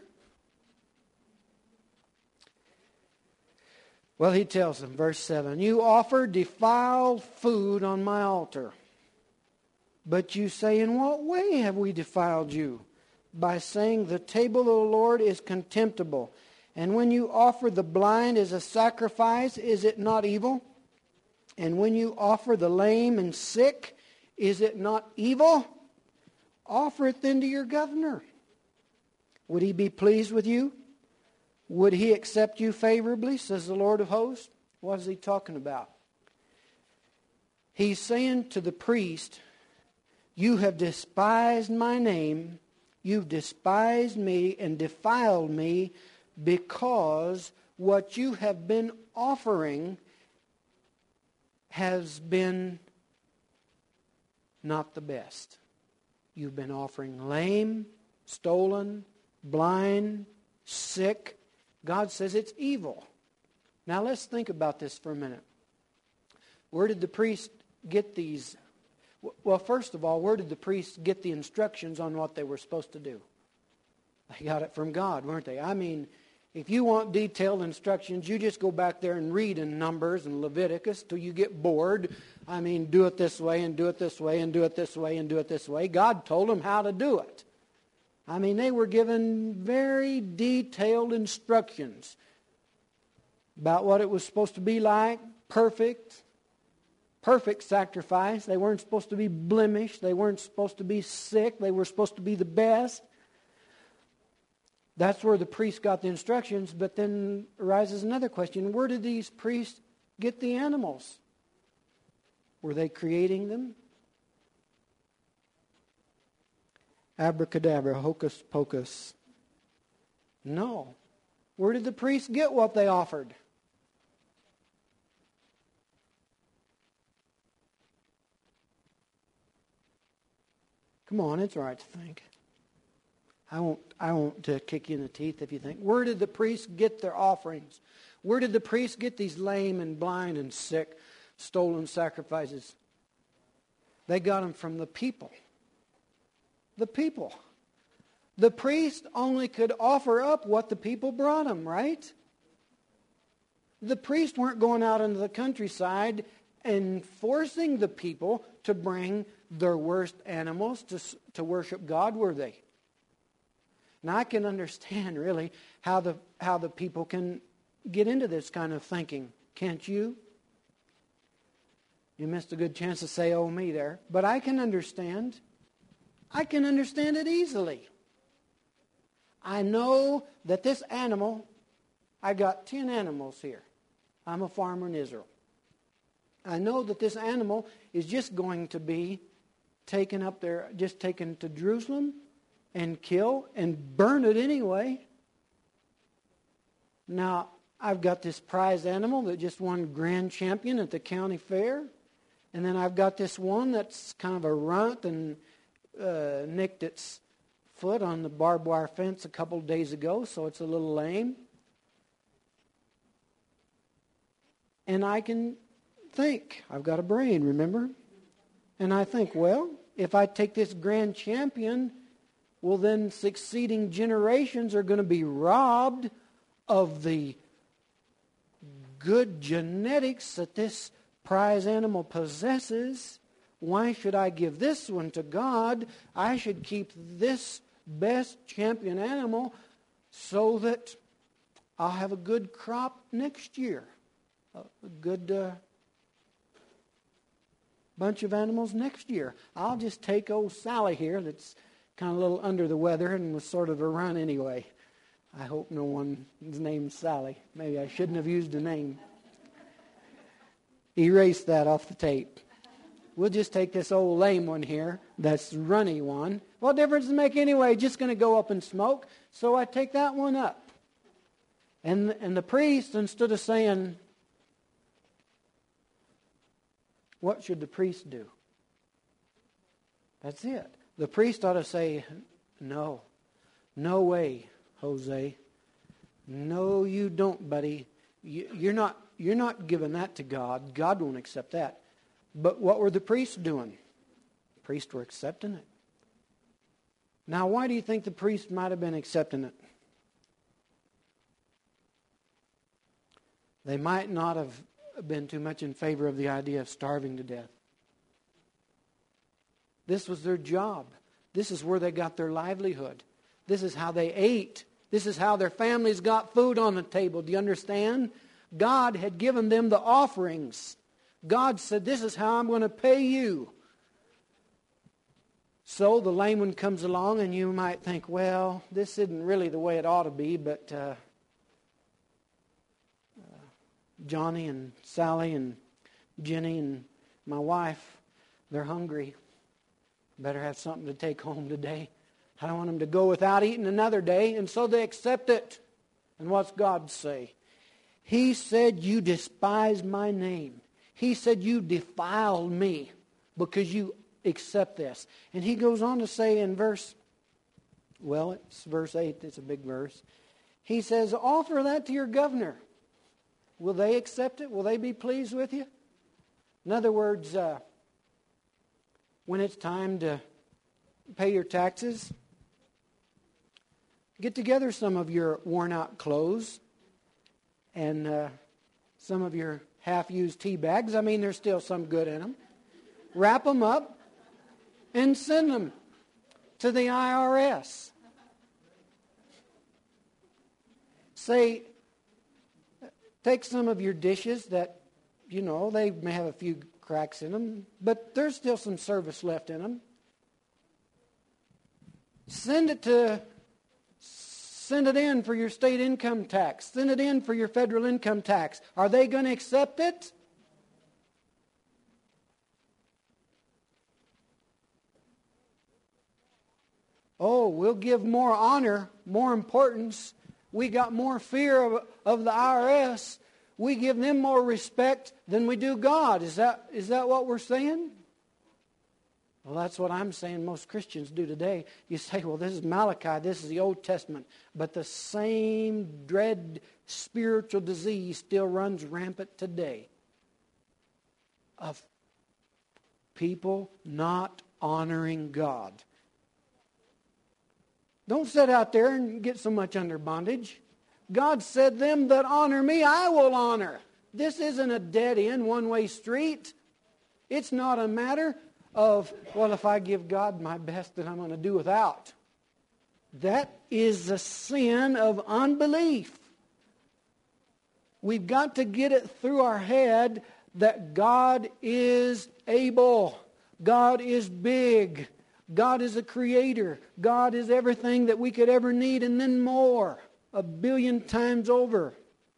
[SPEAKER 1] Well, he tells them, verse 7, you offer defiled food on my altar. But you say, in what way have we defiled you? By saying the table of the Lord is contemptible. And when you offer the blind as a sacrifice, is it not evil? And when you offer the lame and sick, is it not evil? Offer it then to your governor. Would he be pleased with you? Would he accept you favorably, says the Lord of hosts? What is he talking about? He's saying to the priest, you have despised my name, you've despised me and defiled me because what you have been offering has been not the best. You've been offering lame, stolen, blind, sick. God says it's evil. Now let's think about this for a minute. Where did the priest get these? Well, first of all, where did the priests get the instructions on what they were supposed to do? They got it from God, weren't they? I mean, if you want detailed instructions, you just go back there and read in Numbers and Leviticus till you get bored. I mean, do it this way and do it this way and do it this way and do it this way. God told them how to do it. I mean, they were given very detailed instructions about what it was supposed to be like, perfect sacrifice. They weren't supposed to be blemished. They weren't supposed to be sick. They were supposed to be the best. That's where the priests got the instructions. But then arises another question. Where did these priests get the animals? Were they creating them? Abracadabra, hocus pocus. No. Where did the priests get what they offered? Come on, it's all right to think. I won't kick you in the teeth if you think. Where did the priests get their offerings? Where did the priests get these lame and blind and sick, stolen sacrifices? They got them from the people. The people. The priest only could offer up what the people brought him, right? The priests weren't going out into the countryside and forcing the people to bring their worst animals to worship God, were they? Now I can understand really how the people can get into this kind of thinking. Can't you? You missed a good chance to say, oh me there. But I can understand. I can understand it easily. I know that this animal, I got 10 animals here. I'm a farmer in Israel. I know that this animal is just going to be taken up there, just taken to Jerusalem and kill and burn it anyway. Now, I've got this prize animal that just won grand champion at the county fair. And then I've got this one that's kind of a runt and nicked its foot on the barbed wire fence a couple of days ago, so it's a little lame. And I can think, I've got a brain, remember? And I think, well, if I take this grand champion, well then succeeding generations are going to be robbed of the good genetics that this prize animal possesses. Why should I give this one to God? I should keep this best champion animal so that I'll have a good crop next year. A good bunch of animals next year. I'll just take old Sally here that's kind of a little under the weather and was sort of a run anyway. I hope no one's named Sally. Maybe I shouldn't have used a name. Erase that off the tape. We'll just take this old lame one here, that's runny one. What difference does it make anyway? Just going to go up in smoke. So I take that one up. And the priest, instead of saying, what should the priest do? That's it. The priest ought to say, no way, Jose. No, you don't, buddy. You're not giving that to God. God won't accept that. But what were the priests doing? The priests were accepting it. Now, why do you think the priests might have been accepting it? They might not have been too much in favor of the idea of starving to death. This was their job. This is where they got their livelihood. This is how they ate. This is how their families got food on the table. Do you understand? God had given them the offerings. God said, this is how I'm going to pay you. So the lame one comes along and you might think, well, this isn't really the way it ought to be, but Johnny and Sally and Jenny and my wife, they're hungry. Better have something to take home today. I don't want them to go without eating another day. And so they accept it. And what's God say? He said, you despise my name. He said, you defiled me because you accept this. And he goes on to say in it's verse 8, it's a big verse. He says, offer that to your governor. Will they accept it? Will they be pleased with you? In other words, when it's time to pay your taxes, get together some of your worn-out clothes and some of your half-used tea bags. I mean, there's still some good in them. Wrap them up and send them to the IRS. Say, take some of your dishes that, they may have a few cracks in them, but there's still some service left in them. Send it in for your state income tax. Send it in for your federal income tax. Are they going to accept it? Oh, we'll give more honor, more importance. We got more fear of the IRS. We give them more respect than we do God. Is that what we're saying? Well, that's what I'm saying most Christians do today. You say, well, this is Malachi, this is the Old Testament. But the same dread spiritual disease still runs rampant today of people not honoring God. Don't sit out there and get so much under bondage. God said, them that honor me, I will honor. This isn't a dead-end, one-way street. It's not a matter of, well, if I give God my best, then I'm going to do without. That is the sin of unbelief. We've got to get it through our head that God is able. God is big. God is a creator. God is everything that we could ever need and then more. 1 billion times over.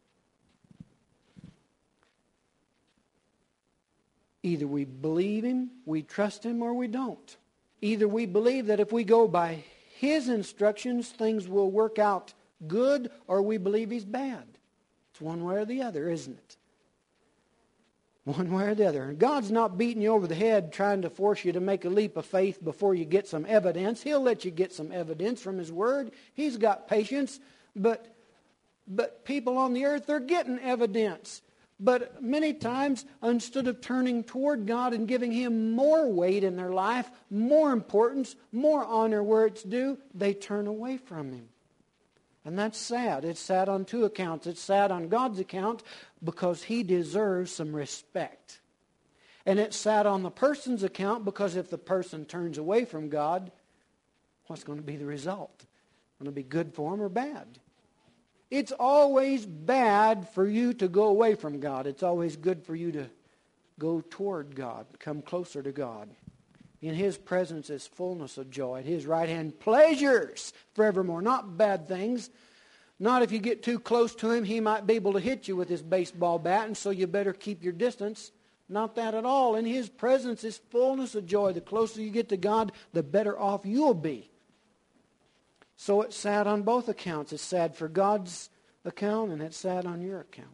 [SPEAKER 1] Either we believe Him, we trust Him, or we don't. Either we believe that if we go by His instructions, things will work out good, or we believe He's bad. It's one way or the other, isn't it? One way or the other. God's not beating you over the head trying to force you to make a leap of faith before you get some evidence. He'll let you get some evidence from His Word. He's got patience. But people on the earth are getting evidence. But many times, instead of turning toward God and giving Him more weight in their life, more importance, more honor where it's due, they turn away from Him. And that's sad. It's sad on two accounts. It's sad on God's account because He deserves some respect. And it's sad on the person's account because if the person turns away from God, what's going to be the result? Going to be good for him or bad? It's always bad for you to go away from God. It's always good for you to go toward God, come closer to God. In His presence is fullness of joy. At His right hand, pleasures forevermore. Not bad things. Not if you get too close to Him, He might be able to hit you with His baseball bat, and so you better keep your distance. Not that at all. In His presence is fullness of joy. The closer you get to God, the better off you'll be. So it's sad on both accounts. It's sad for God's account, and it's sad on your account.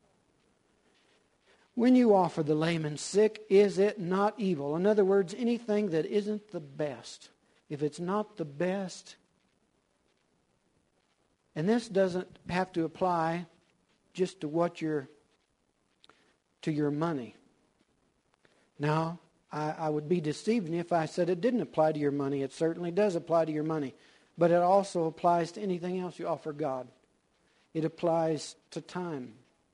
[SPEAKER 1] When you offer the lame and sick, is it not evil? In other words, anything that isn't the best. If it's not the best, and this doesn't have to apply just to your money. Now, I would be deceiving you if I said it didn't apply to your money. It certainly does apply to your money. But it also applies to anything else you offer God. It applies to time.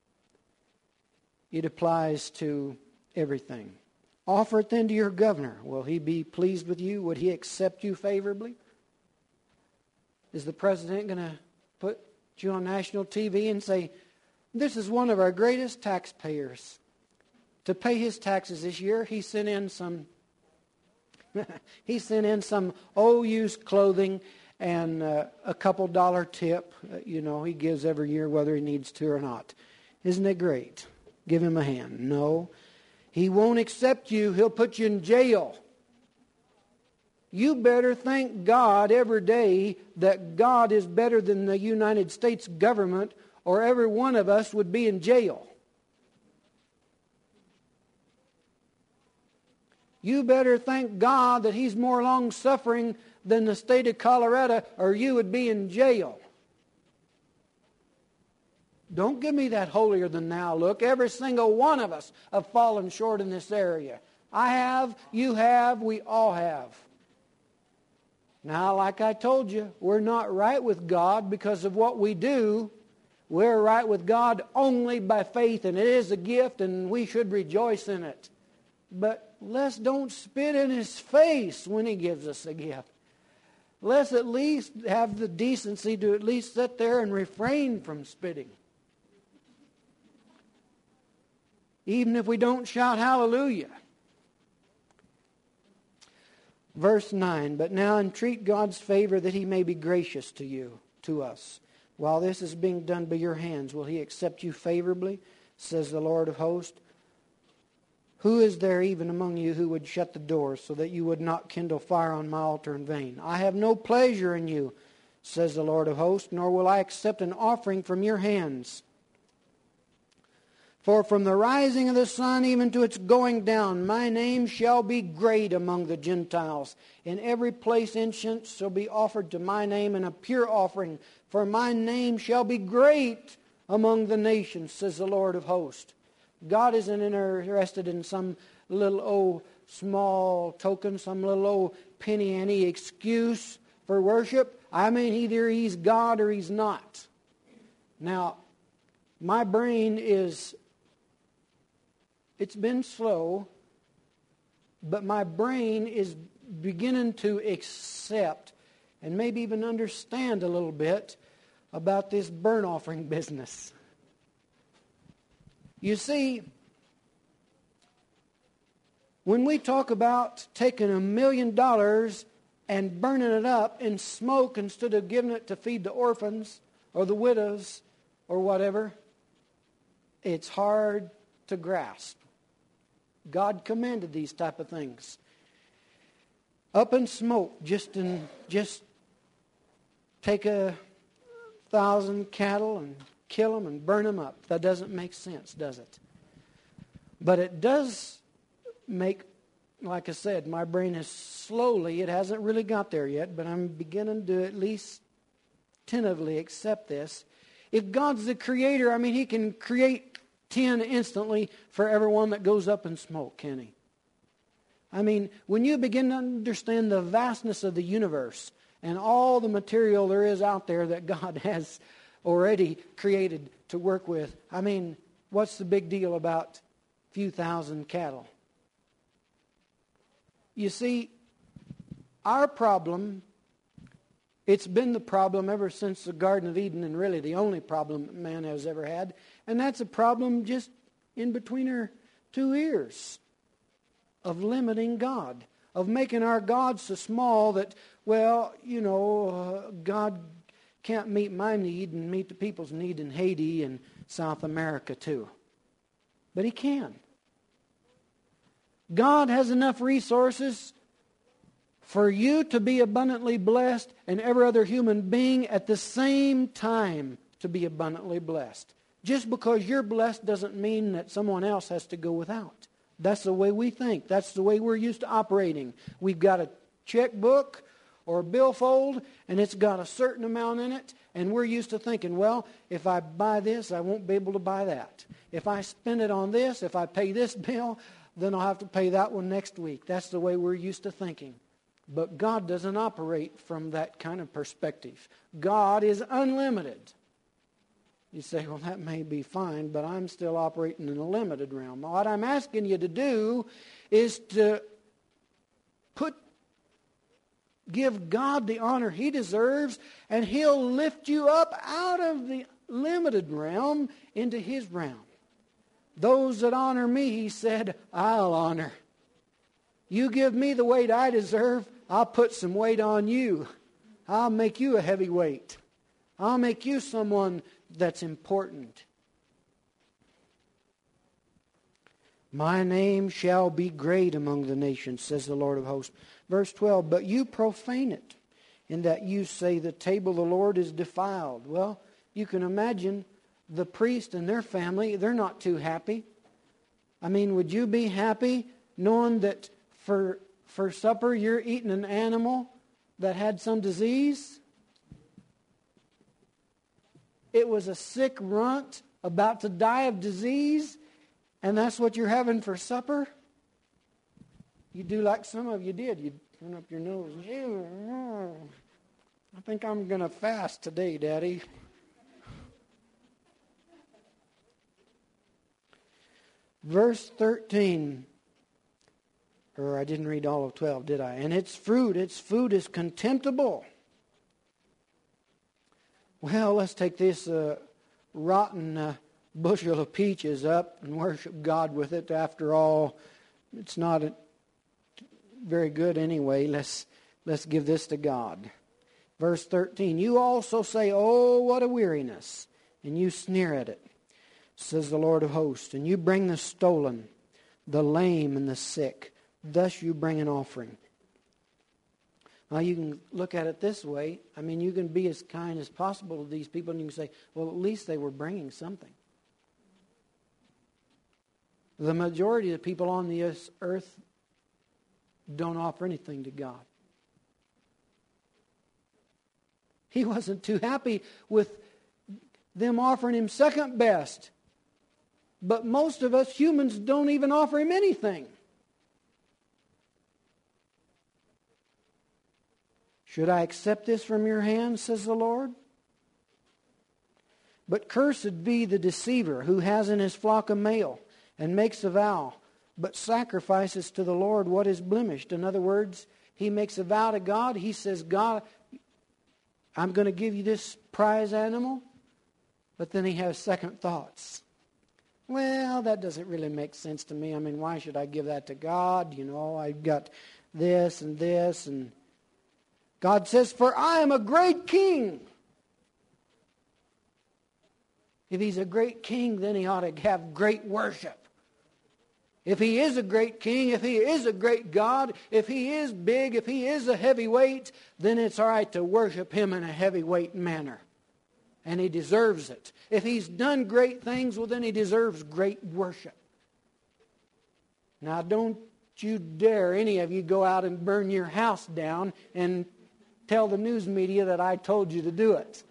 [SPEAKER 1] It applies to everything. Offer it then to your governor. Will he be pleased with you? Would he accept you favorably? Is the president going to put you on national TV and say, this is one of our greatest taxpayers. To pay his taxes this year, he sent in some old used clothing and a couple dollar tip. He gives every year whether he needs to or not. Isn't it great? Give him a hand. No. He won't accept you. He'll put you in jail. You better thank God every day that God is better than the United States government, or every one of us would be in jail. You better thank God that He's more long-suffering than the state of Colorado, or you would be in jail. Don't give me that holier-than-thou look. Every single one of us have fallen short in this area. I have, you have, we all have. Now, like I told you, we're not right with God because of what we do. We're right with God only by faith, and it is a gift, and we should rejoice in it. But let's don't spit in His face when He gives us a gift. Let's at least have the decency to at least sit there and refrain from spitting. Even if we don't shout hallelujah. Verse 9, but now entreat God's favor that He may be gracious to you, to us. While this is being done by your hands, will He accept you favorably, says the Lord of hosts? Who is there even among you who would shut the door so that you would not kindle fire on my altar in vain? I have no pleasure in you, says the Lord of hosts, nor will I accept an offering from your hands. For from the rising of the sun even to its going down, my name shall be great among the Gentiles. In every place incense shall be offered to my name, and a pure offering. For my name shall be great among the nations, says the Lord of hosts. God isn't interested in some little old small token, some little old penny-ante excuse for worship. I mean, either He's God or He's not. Now, my brain it's been slow, but my brain is beginning to accept and maybe even understand a little bit about this burnt offering business. You see, when we talk about taking $1 million and burning it up in smoke instead of giving it to feed the orphans or the widows or whatever, it's hard to grasp. God commanded these type of things. Up in smoke, just take 1,000 cattle and kill them and burn them up. That doesn't make sense, does it? But it does make, like I said, my brain is slowly, it hasn't really got there yet, but I'm beginning to at least tentatively accept this. If God's the creator, I mean, He can create 10 instantly for everyone that goes up in smoke, can He? I mean, when you begin to understand the vastness of the universe and all the material there is out there that God has already created to work with, I mean, what's the big deal about a few thousand cattle? You see, our problem, it's been the problem ever since the Garden of Eden, and really the only problem man has ever had, and that's a problem just in between our two ears of limiting God, of making our God so small that, well, God can't meet my need and meet the people's need in Haiti and South America too. But He can. God has enough resources for you to be abundantly blessed and every other human being at the same time to be abundantly blessed. Just because you're blessed doesn't mean that someone else has to go without. That's the way we think. That's the way we're used to operating. We've got a checkbook or a billfold, and it's got a certain amount in it, and we're used to thinking, well, if I buy this, I won't be able to buy that. If I spend it on this, if I pay this bill, then I'll have to pay that one next week. That's the way we're used to thinking. But God doesn't operate from that kind of perspective. God is unlimited. You say, well, that may be fine, but I'm still operating in a limited realm. What I'm asking you to do is to give God the honor He deserves, and He'll lift you up out of the limited realm into His realm. Those that honor me, He said, I'll honor. You give me the weight I deserve, I'll put some weight on you. I'll make you a heavy weight. I'll make you someone that's important. My name shall be great among the nations, says the Lord of hosts. Verse 12, but you profane it, in that you say the table of the Lord is defiled. Well, you can imagine the priest and their family, they're not too happy. I mean, would you be happy knowing that for supper you're eating an animal that had some disease? It was a sick runt about to die of disease, and that's what you're having for supper? You do like some of you did. You turn up your nose. I think I'm going to fast today, Daddy. Verse 13. Or I didn't read all of 12, did I? And its food is contemptible. Well, let's take this rotten bushel of peaches up and worship God with it. After all, it's not very good anyway. Let's give this to God. Verse 13, you also say, oh, what a weariness, and you sneer at it, says the Lord of hosts, and you bring the stolen, the lame and the sick. Thus you bring an offering. Now you can look at it this way. I mean, you can be as kind as possible to these people, and you can say, well, at least they were bringing something. The majority of the people on the earth don't offer anything to God. He wasn't too happy with them offering him second best. But most of us humans don't even offer him anything. Should I accept this from your hand, says the Lord? But cursed be the deceiver who has in his flock a male and makes a vow, but sacrifices to the Lord what is blemished. In other words, he makes a vow to God. He says, God, I'm going to give you this prize animal. But then he has second thoughts. Well, that doesn't really make sense to me. I mean, why should I give that to God? You know, I've got this and this. And God says, for I am a great king. If he's a great king, then he ought to have great worship. If he is a great king, if he is a great God, if he is big, if he is a heavyweight, then it's all right to worship him in a heavyweight manner. And he deserves it. If he's done great things, well, then he deserves great worship. Now, don't you dare, any of you, go out and burn your house down and tell the news media that I told you to do it.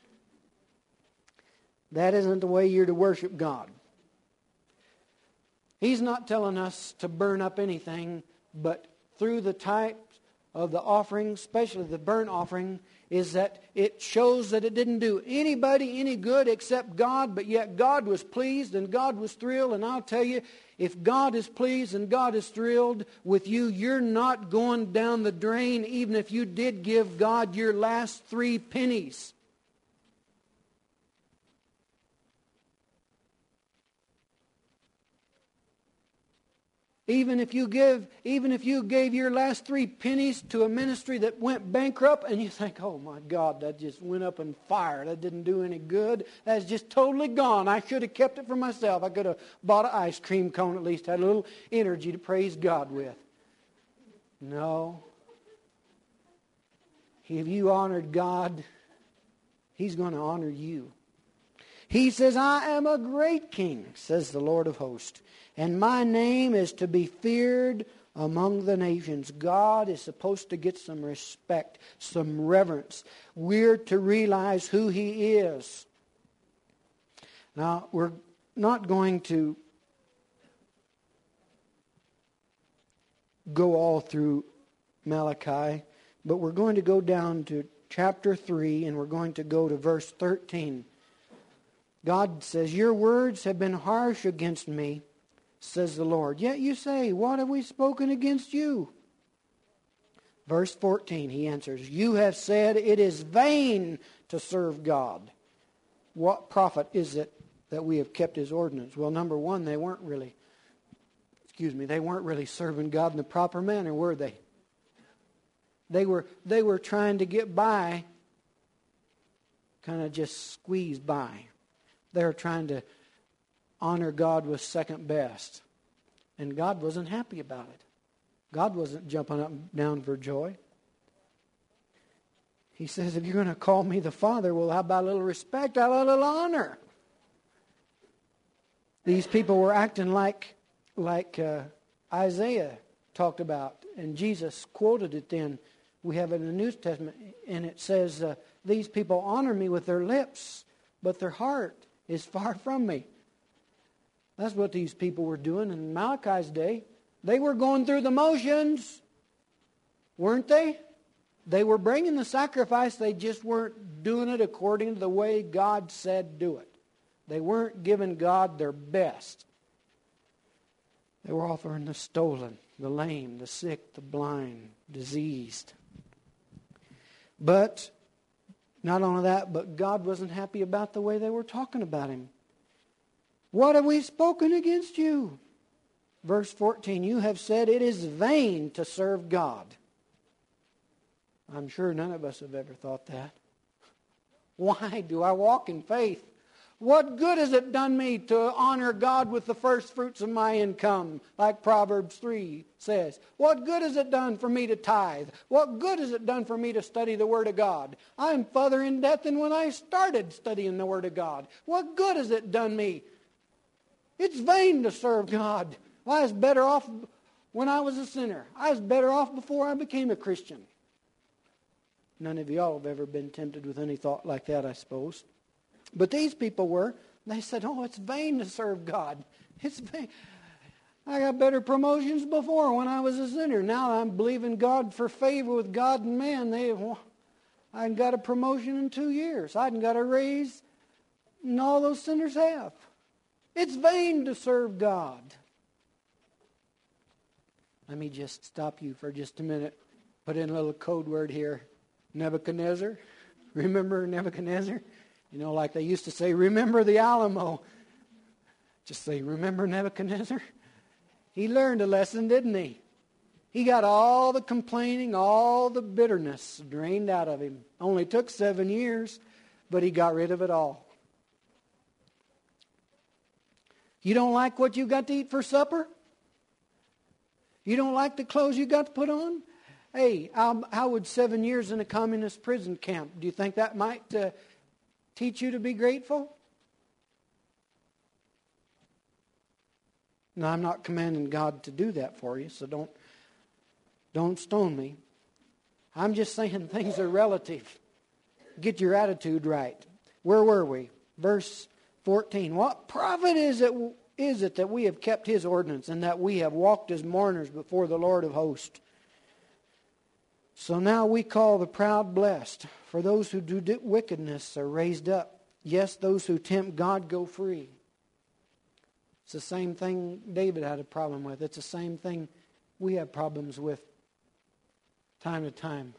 [SPEAKER 1] That isn't the way you're to worship God. He's not telling us to burn up anything, but through the type of the offering, especially the burnt offering, is that it shows that it didn't do anybody any good except God, but yet God was pleased and God was thrilled. And I'll tell you, if God is pleased and God is thrilled with you, you're not going down the drain even if you did give God your last 3 pennies. Even if you gave your last 3 pennies to a ministry that went bankrupt and you think, oh my God, that just went up in fire. That didn't do any good. That's just totally gone. I should have kept it for myself. I could have bought an ice cream cone, at least had a little energy to praise God with. No. If you honored God, He's going to honor you. He says, I am a great king, says the Lord of hosts, and my name is to be feared among the nations. God is supposed to get some respect, some reverence. We're to realize who He is. Now, we're not going to go all through Malachi, but we're going to go down to chapter 3, and we're going to go to verse 13. God says, your words have been harsh against me, says the Lord. Yet you say, what have we spoken against you? Verse 14, he answers, you have said it is vain to serve God. What profit is it that we have kept His ordinance? Well, number one, they weren't really serving God in the proper manner, were they? They were trying to get by, kind of just squeeze by. They were trying to honor God with second best. And God wasn't happy about it. God wasn't jumping up and down for joy. He says, if you're going to call me the Father, well, how about a little respect? How about a little honor? These people were acting like Isaiah talked about, and Jesus quoted it then. We have it in the New Testament, and it says, these people honor me with their lips, but their heart is far from me. That's what these people were doing in Malachi's day. They were going through the motions, weren't they? They were bringing the sacrifice, they just weren't doing it according to the way God said do it. They weren't giving God their best. They were offering the stolen, the lame, the sick, the blind, diseased. But not only that, but God wasn't happy about the way they were talking about Him. What have we spoken against you? Verse 14, you have said it is vain to serve God. I'm sure none of us have ever thought that. Why do I walk in faith? What good has it done me to honor God with the first fruits of my income, like Proverbs 3 says? What good has it done for me to tithe? What good has it done for me to study the Word of God? I'm further in debt than when I started studying the Word of God. What good has it done me? It's vain to serve God. Well, I was better off when I was a sinner. I was better off before I became a Christian. None of y'all have ever been tempted with any thought like that, I suppose. But these people were. They said, oh, it's vain to serve God. It's vain. I got better promotions before when I was a sinner. Now I'm believing God for favor with God and man. I hadn't got a promotion in 2 years. I hadn't got a raise, and all those sinners have. It's vain to serve God. Let me just stop you for just a minute. Put in a little code word here. Nebuchadnezzar. Remember Nebuchadnezzar? You know, like they used to say, remember the Alamo. Just say, remember Nebuchadnezzar? He learned a lesson, didn't he? He got all the complaining, all the bitterness drained out of him. Only took 7 years, but he got rid of it all. You don't like what you got to eat for supper? You don't like the clothes you got to put on? Hey, how would 7 years in a communist prison camp, do you think that might teach you to be grateful? Now, I'm not commanding God to do that for you, so don't stone me. I'm just saying things are relative. Get your attitude right. Where were we? Verse 14. What profit is it that we have kept his ordinance and that we have walked as mourners before the Lord of hosts? So now we call the proud blessed, for those who do wickedness are raised up. Yes, those who tempt God go free. It's the same thing David had a problem with. It's the same thing we have problems with time to time.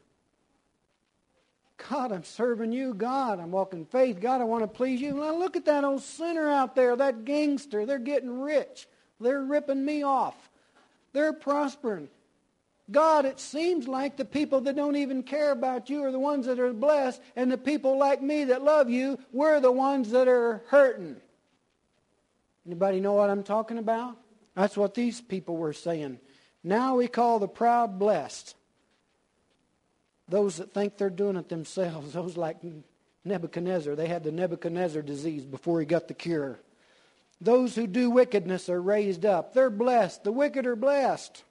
[SPEAKER 1] God, I'm serving you. God, I'm walking in faith. God, I want to please you. Now look at that old sinner out there, that gangster. They're getting rich. They're ripping me off. They're prospering. God, it seems like the people that don't even care about you are the ones that are blessed, and the people like me that love you, we're the ones that are hurting. Anybody know what I'm talking about? That's what these people were saying. Now we call the proud blessed. Those that think they're doing it themselves, those like Nebuchadnezzar. They had the Nebuchadnezzar disease before he got the cure. Those who do wickedness are raised up. They're blessed. The wicked are blessed.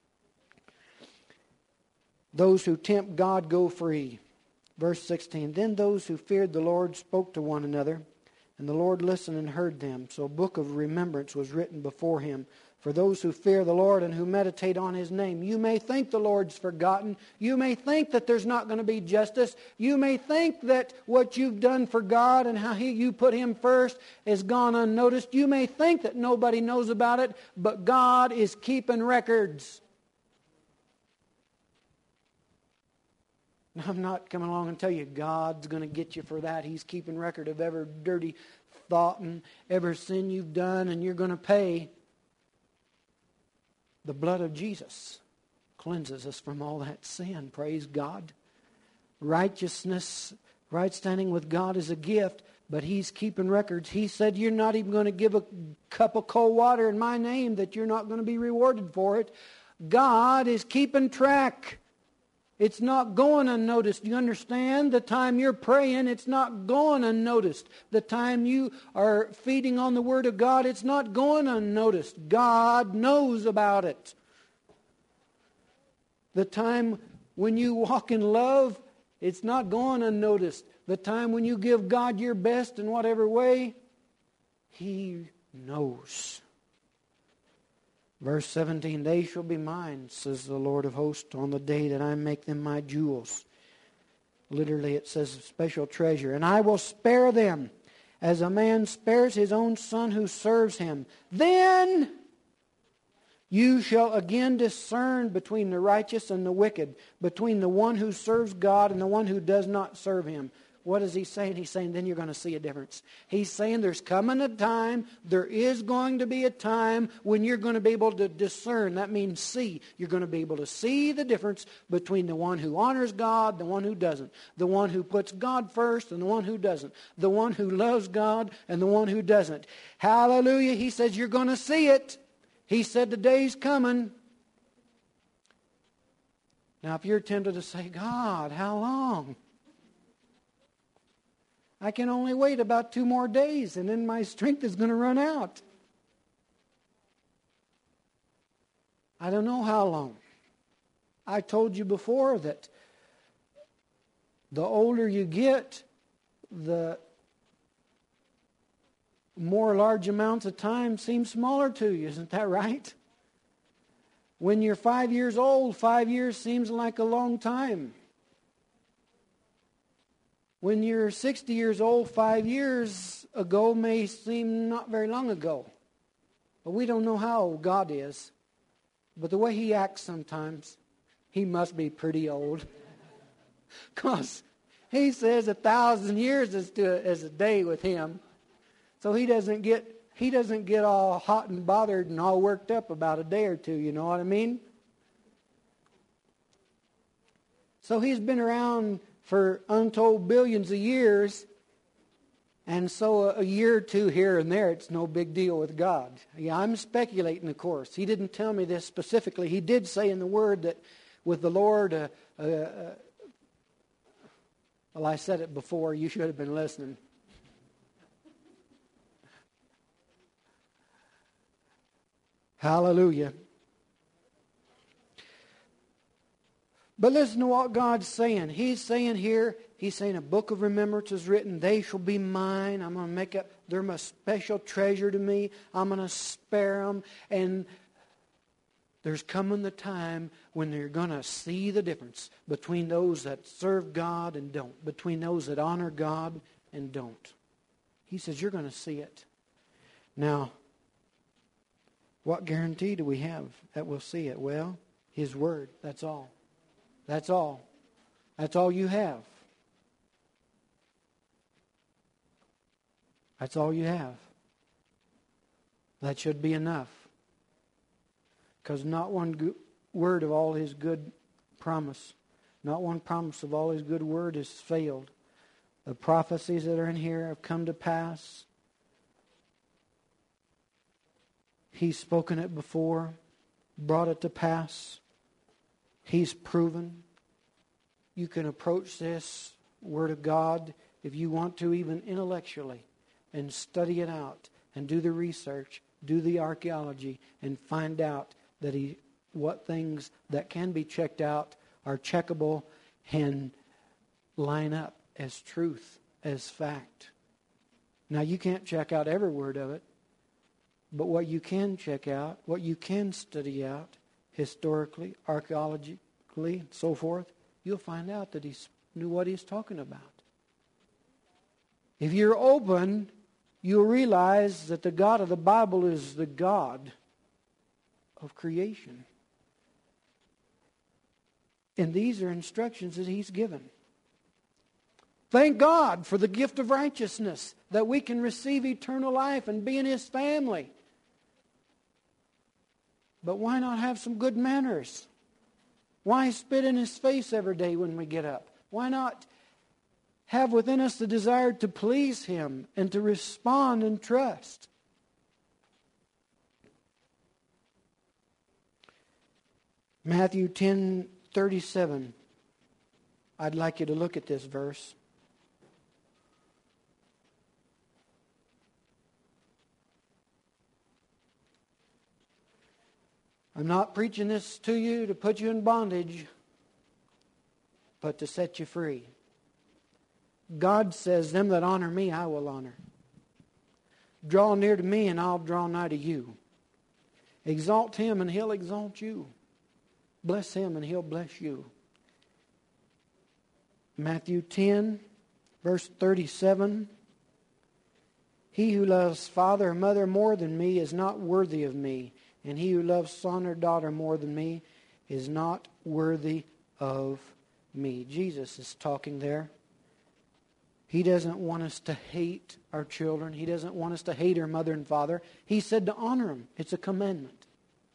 [SPEAKER 1] Those who tempt God go free. Verse 16, then those who feared the Lord spoke to one another, and the Lord listened and heard them. So a book of remembrance was written before him for those who fear the Lord and who meditate on his name. You may think the Lord's forgotten. You may think that there's not going to be justice. You may think that what you've done for God and how you put him first has gone unnoticed. You may think that nobody knows about it, but God is keeping records. I'm not coming along and tell you God's going to get you for that. He's keeping record of every dirty thought and every sin you've done, and you're going to pay. The blood of Jesus cleanses us from all that sin. Praise God. Righteousness, right standing with God is a gift, but he's keeping records. He said you're not even going to give a cup of cold water in my name, that you're not going to be rewarded for it. God is keeping track. It's not going unnoticed. You understand? The time you're praying, it's not going unnoticed. The time you are feeding on the Word of God, it's not going unnoticed. God knows about it. The time when you walk in love, it's not going unnoticed. The time when you give God your best in whatever way, He knows. Verse 17, they shall be mine, says the Lord of hosts, on the day that I make them my jewels. Literally it says special treasure. And I will spare them as a man spares his own son who serves him. Then you shall again discern between the righteous and the wicked, between the one who serves God and the one who does not serve him. What is he saying? He's saying then you're going to see a difference. He's saying there's coming a time, there is going to be a time when you're going to be able to discern. That means see. You're going to be able to see the difference between the one who honors God, the one who doesn't. The one who puts God first and the one who doesn't. The one who loves God and the one who doesn't. Hallelujah. He says you're going to see it. He said the day's coming. Now if you're tempted to say, God, how long? I can only wait about 2 more days and then my strength is going to run out. I don't know how long. I told you before that the older you get, the more large amounts of time seem smaller to you. Isn't that right? When you're 5 years old, 5 years seems like a long time. When you're 60 years old, 5 years ago may seem not very long ago. But we don't know how old God is. But the way He acts sometimes, He must be pretty old. Because He says 1,000 years is a day with Him. So He doesn't get all hot and bothered and all worked up about a day or two, you know what I mean? So He's been around for untold billions of years, and so a year or two here and there, it's no big deal with God. Yeah, I'm speculating, of course. He didn't tell me this specifically. He did say in the Word that with the Lord, well, I said it before. You should have been listening. Hallelujah. But listen to what God's saying. He's saying here, He's saying a book of remembrance is written. They shall be mine. I'm going to make up, they're my special treasure to me. I'm going to spare them. And there's coming the time when they're going to see the difference between those that serve God and don't. Between those that honor God and don't. He says, you're going to see it. Now, what guarantee do we have that we'll see it? Well, His Word. That's all. That's all. That's all you have. That's all you have. That should be enough. Because not one word of all His good promise, not one promise of all His good word has failed. The prophecies that are in here have come to pass. He's spoken it before, brought it to pass. He's proven. You can approach this Word of God if you want to, even intellectually, and study it out and do the research, do the archaeology, and find out that what things that can be checked out are checkable and line up as truth, as fact. Now, you can't check out every word of it, but what you can check out, what you can study out, historically, archaeologically, and so forth, you'll find out that He knew what He's talking about. If you're open, you'll realize that the God of the Bible is the God of creation. And these are instructions that He's given. Thank God for the gift of righteousness, that we can receive eternal life and be in His family. But why not have some good manners? Why spit in His face every day when we get up? Why not have within us the desire to please Him and to respond in trust? Matthew 10:37. I'd like you to look at this verse. I'm not preaching this to you to put you in bondage, but to set you free. God says, them that honor me, I will honor. Draw near to me, and I'll draw nigh to you. Exalt Him, and He'll exalt you. Bless Him, and He'll bless you. Matthew 10, verse 37. He who loves father or mother more than me is not worthy of me. And he who loves son or daughter more than me is not worthy of me. Jesus is talking there. He doesn't want us to hate our children. He doesn't want us to hate our mother and father. He said to honor them. It's a commandment.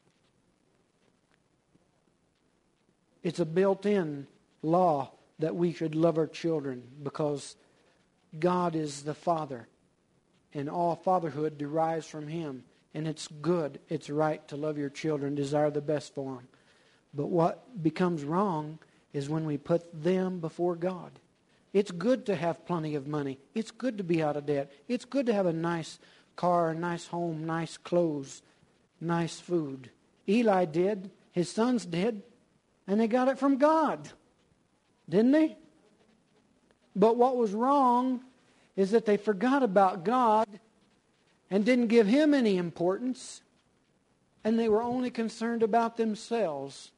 [SPEAKER 1] It's a built-in law that we should love our children because God is the Father. And all fatherhood derives from Him. And it's good, it's right to love your children, desire the best for them. But what becomes wrong is when we put them before God. It's good to have plenty of money. It's good to be out of debt. It's good to have a nice car, a nice home, nice clothes, nice food. Eli did. His sons did. And they got it from God. Didn't they? But what was wrong is that they forgot about God and didn't give Him any importance. And they were only concerned about themselves.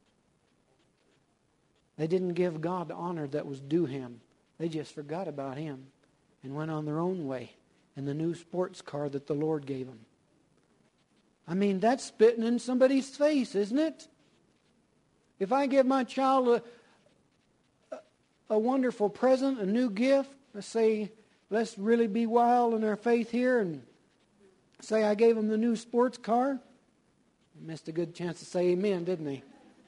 [SPEAKER 1] They didn't give God the honor that was due Him. They just forgot about Him and went on their own way in the new sports car that the Lord gave them. I mean, that's spitting in somebody's face, isn't it? If I give my child a wonderful present, a new gift, let's really be wild in our faith here and say I gave them the new sports car, he missed a good chance to say amen, didn't he?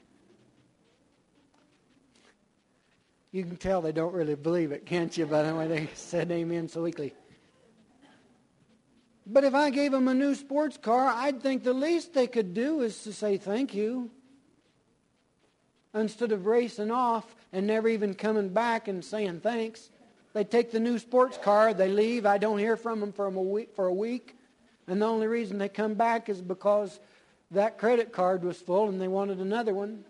[SPEAKER 1] You can tell they don't really believe it, can't you, by the way they said amen so weakly. But if I gave them a new sports car, I'd think the least they could do is to say thank you. Instead of racing off and never even coming back and saying thanks. They take the new sports car, they leave, I don't hear from them for a week. And the only reason they come back is because that credit card was full and they wanted another one.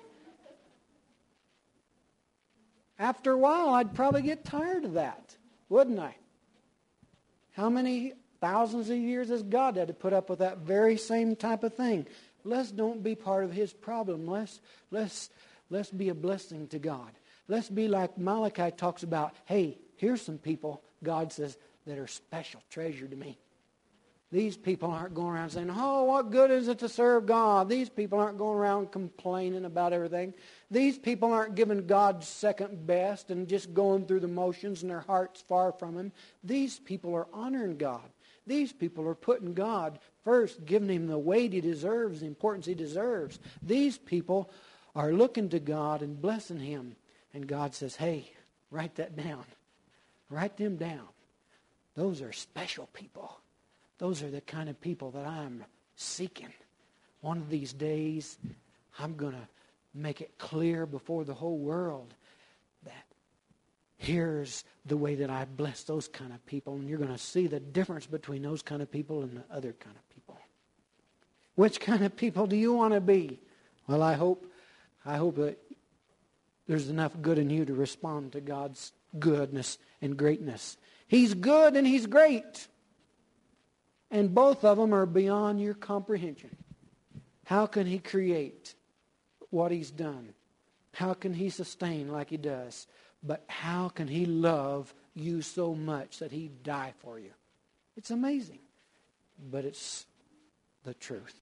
[SPEAKER 1] After a while, I'd probably get tired of that, wouldn't I? How many thousands of years has God had to put up with that very same type of thing? Let's don't be part of His problem. Let's be a blessing to God. Let's be like Malachi talks about, hey, here's some people, God says, that are special treasure to me. These people aren't going around saying, oh, what good is it to serve God? These people aren't going around complaining about everything. These people aren't giving God second best and just going through the motions and their heart's far from Him. These people are honoring God. These people are putting God first, giving Him the weight He deserves, the importance He deserves. These people are looking to God and blessing Him. And God says, hey, write that down. Write them down. Those are special people. Those are the kind of people that I'm seeking. One of these days, I'm going to make it clear before the whole world that here's the way that I bless those kind of people. And you're going to see the difference between those kind of people and the other kind of people. Which kind of people do you want to be? Well, I hope that there's enough good in you to respond to God's goodness and greatness. He's good and He's great. And both of them are beyond your comprehension. How can He create what He's done? How can He sustain like He does? But how can He love you so much that He'd die for you? It's amazing. But it's the truth.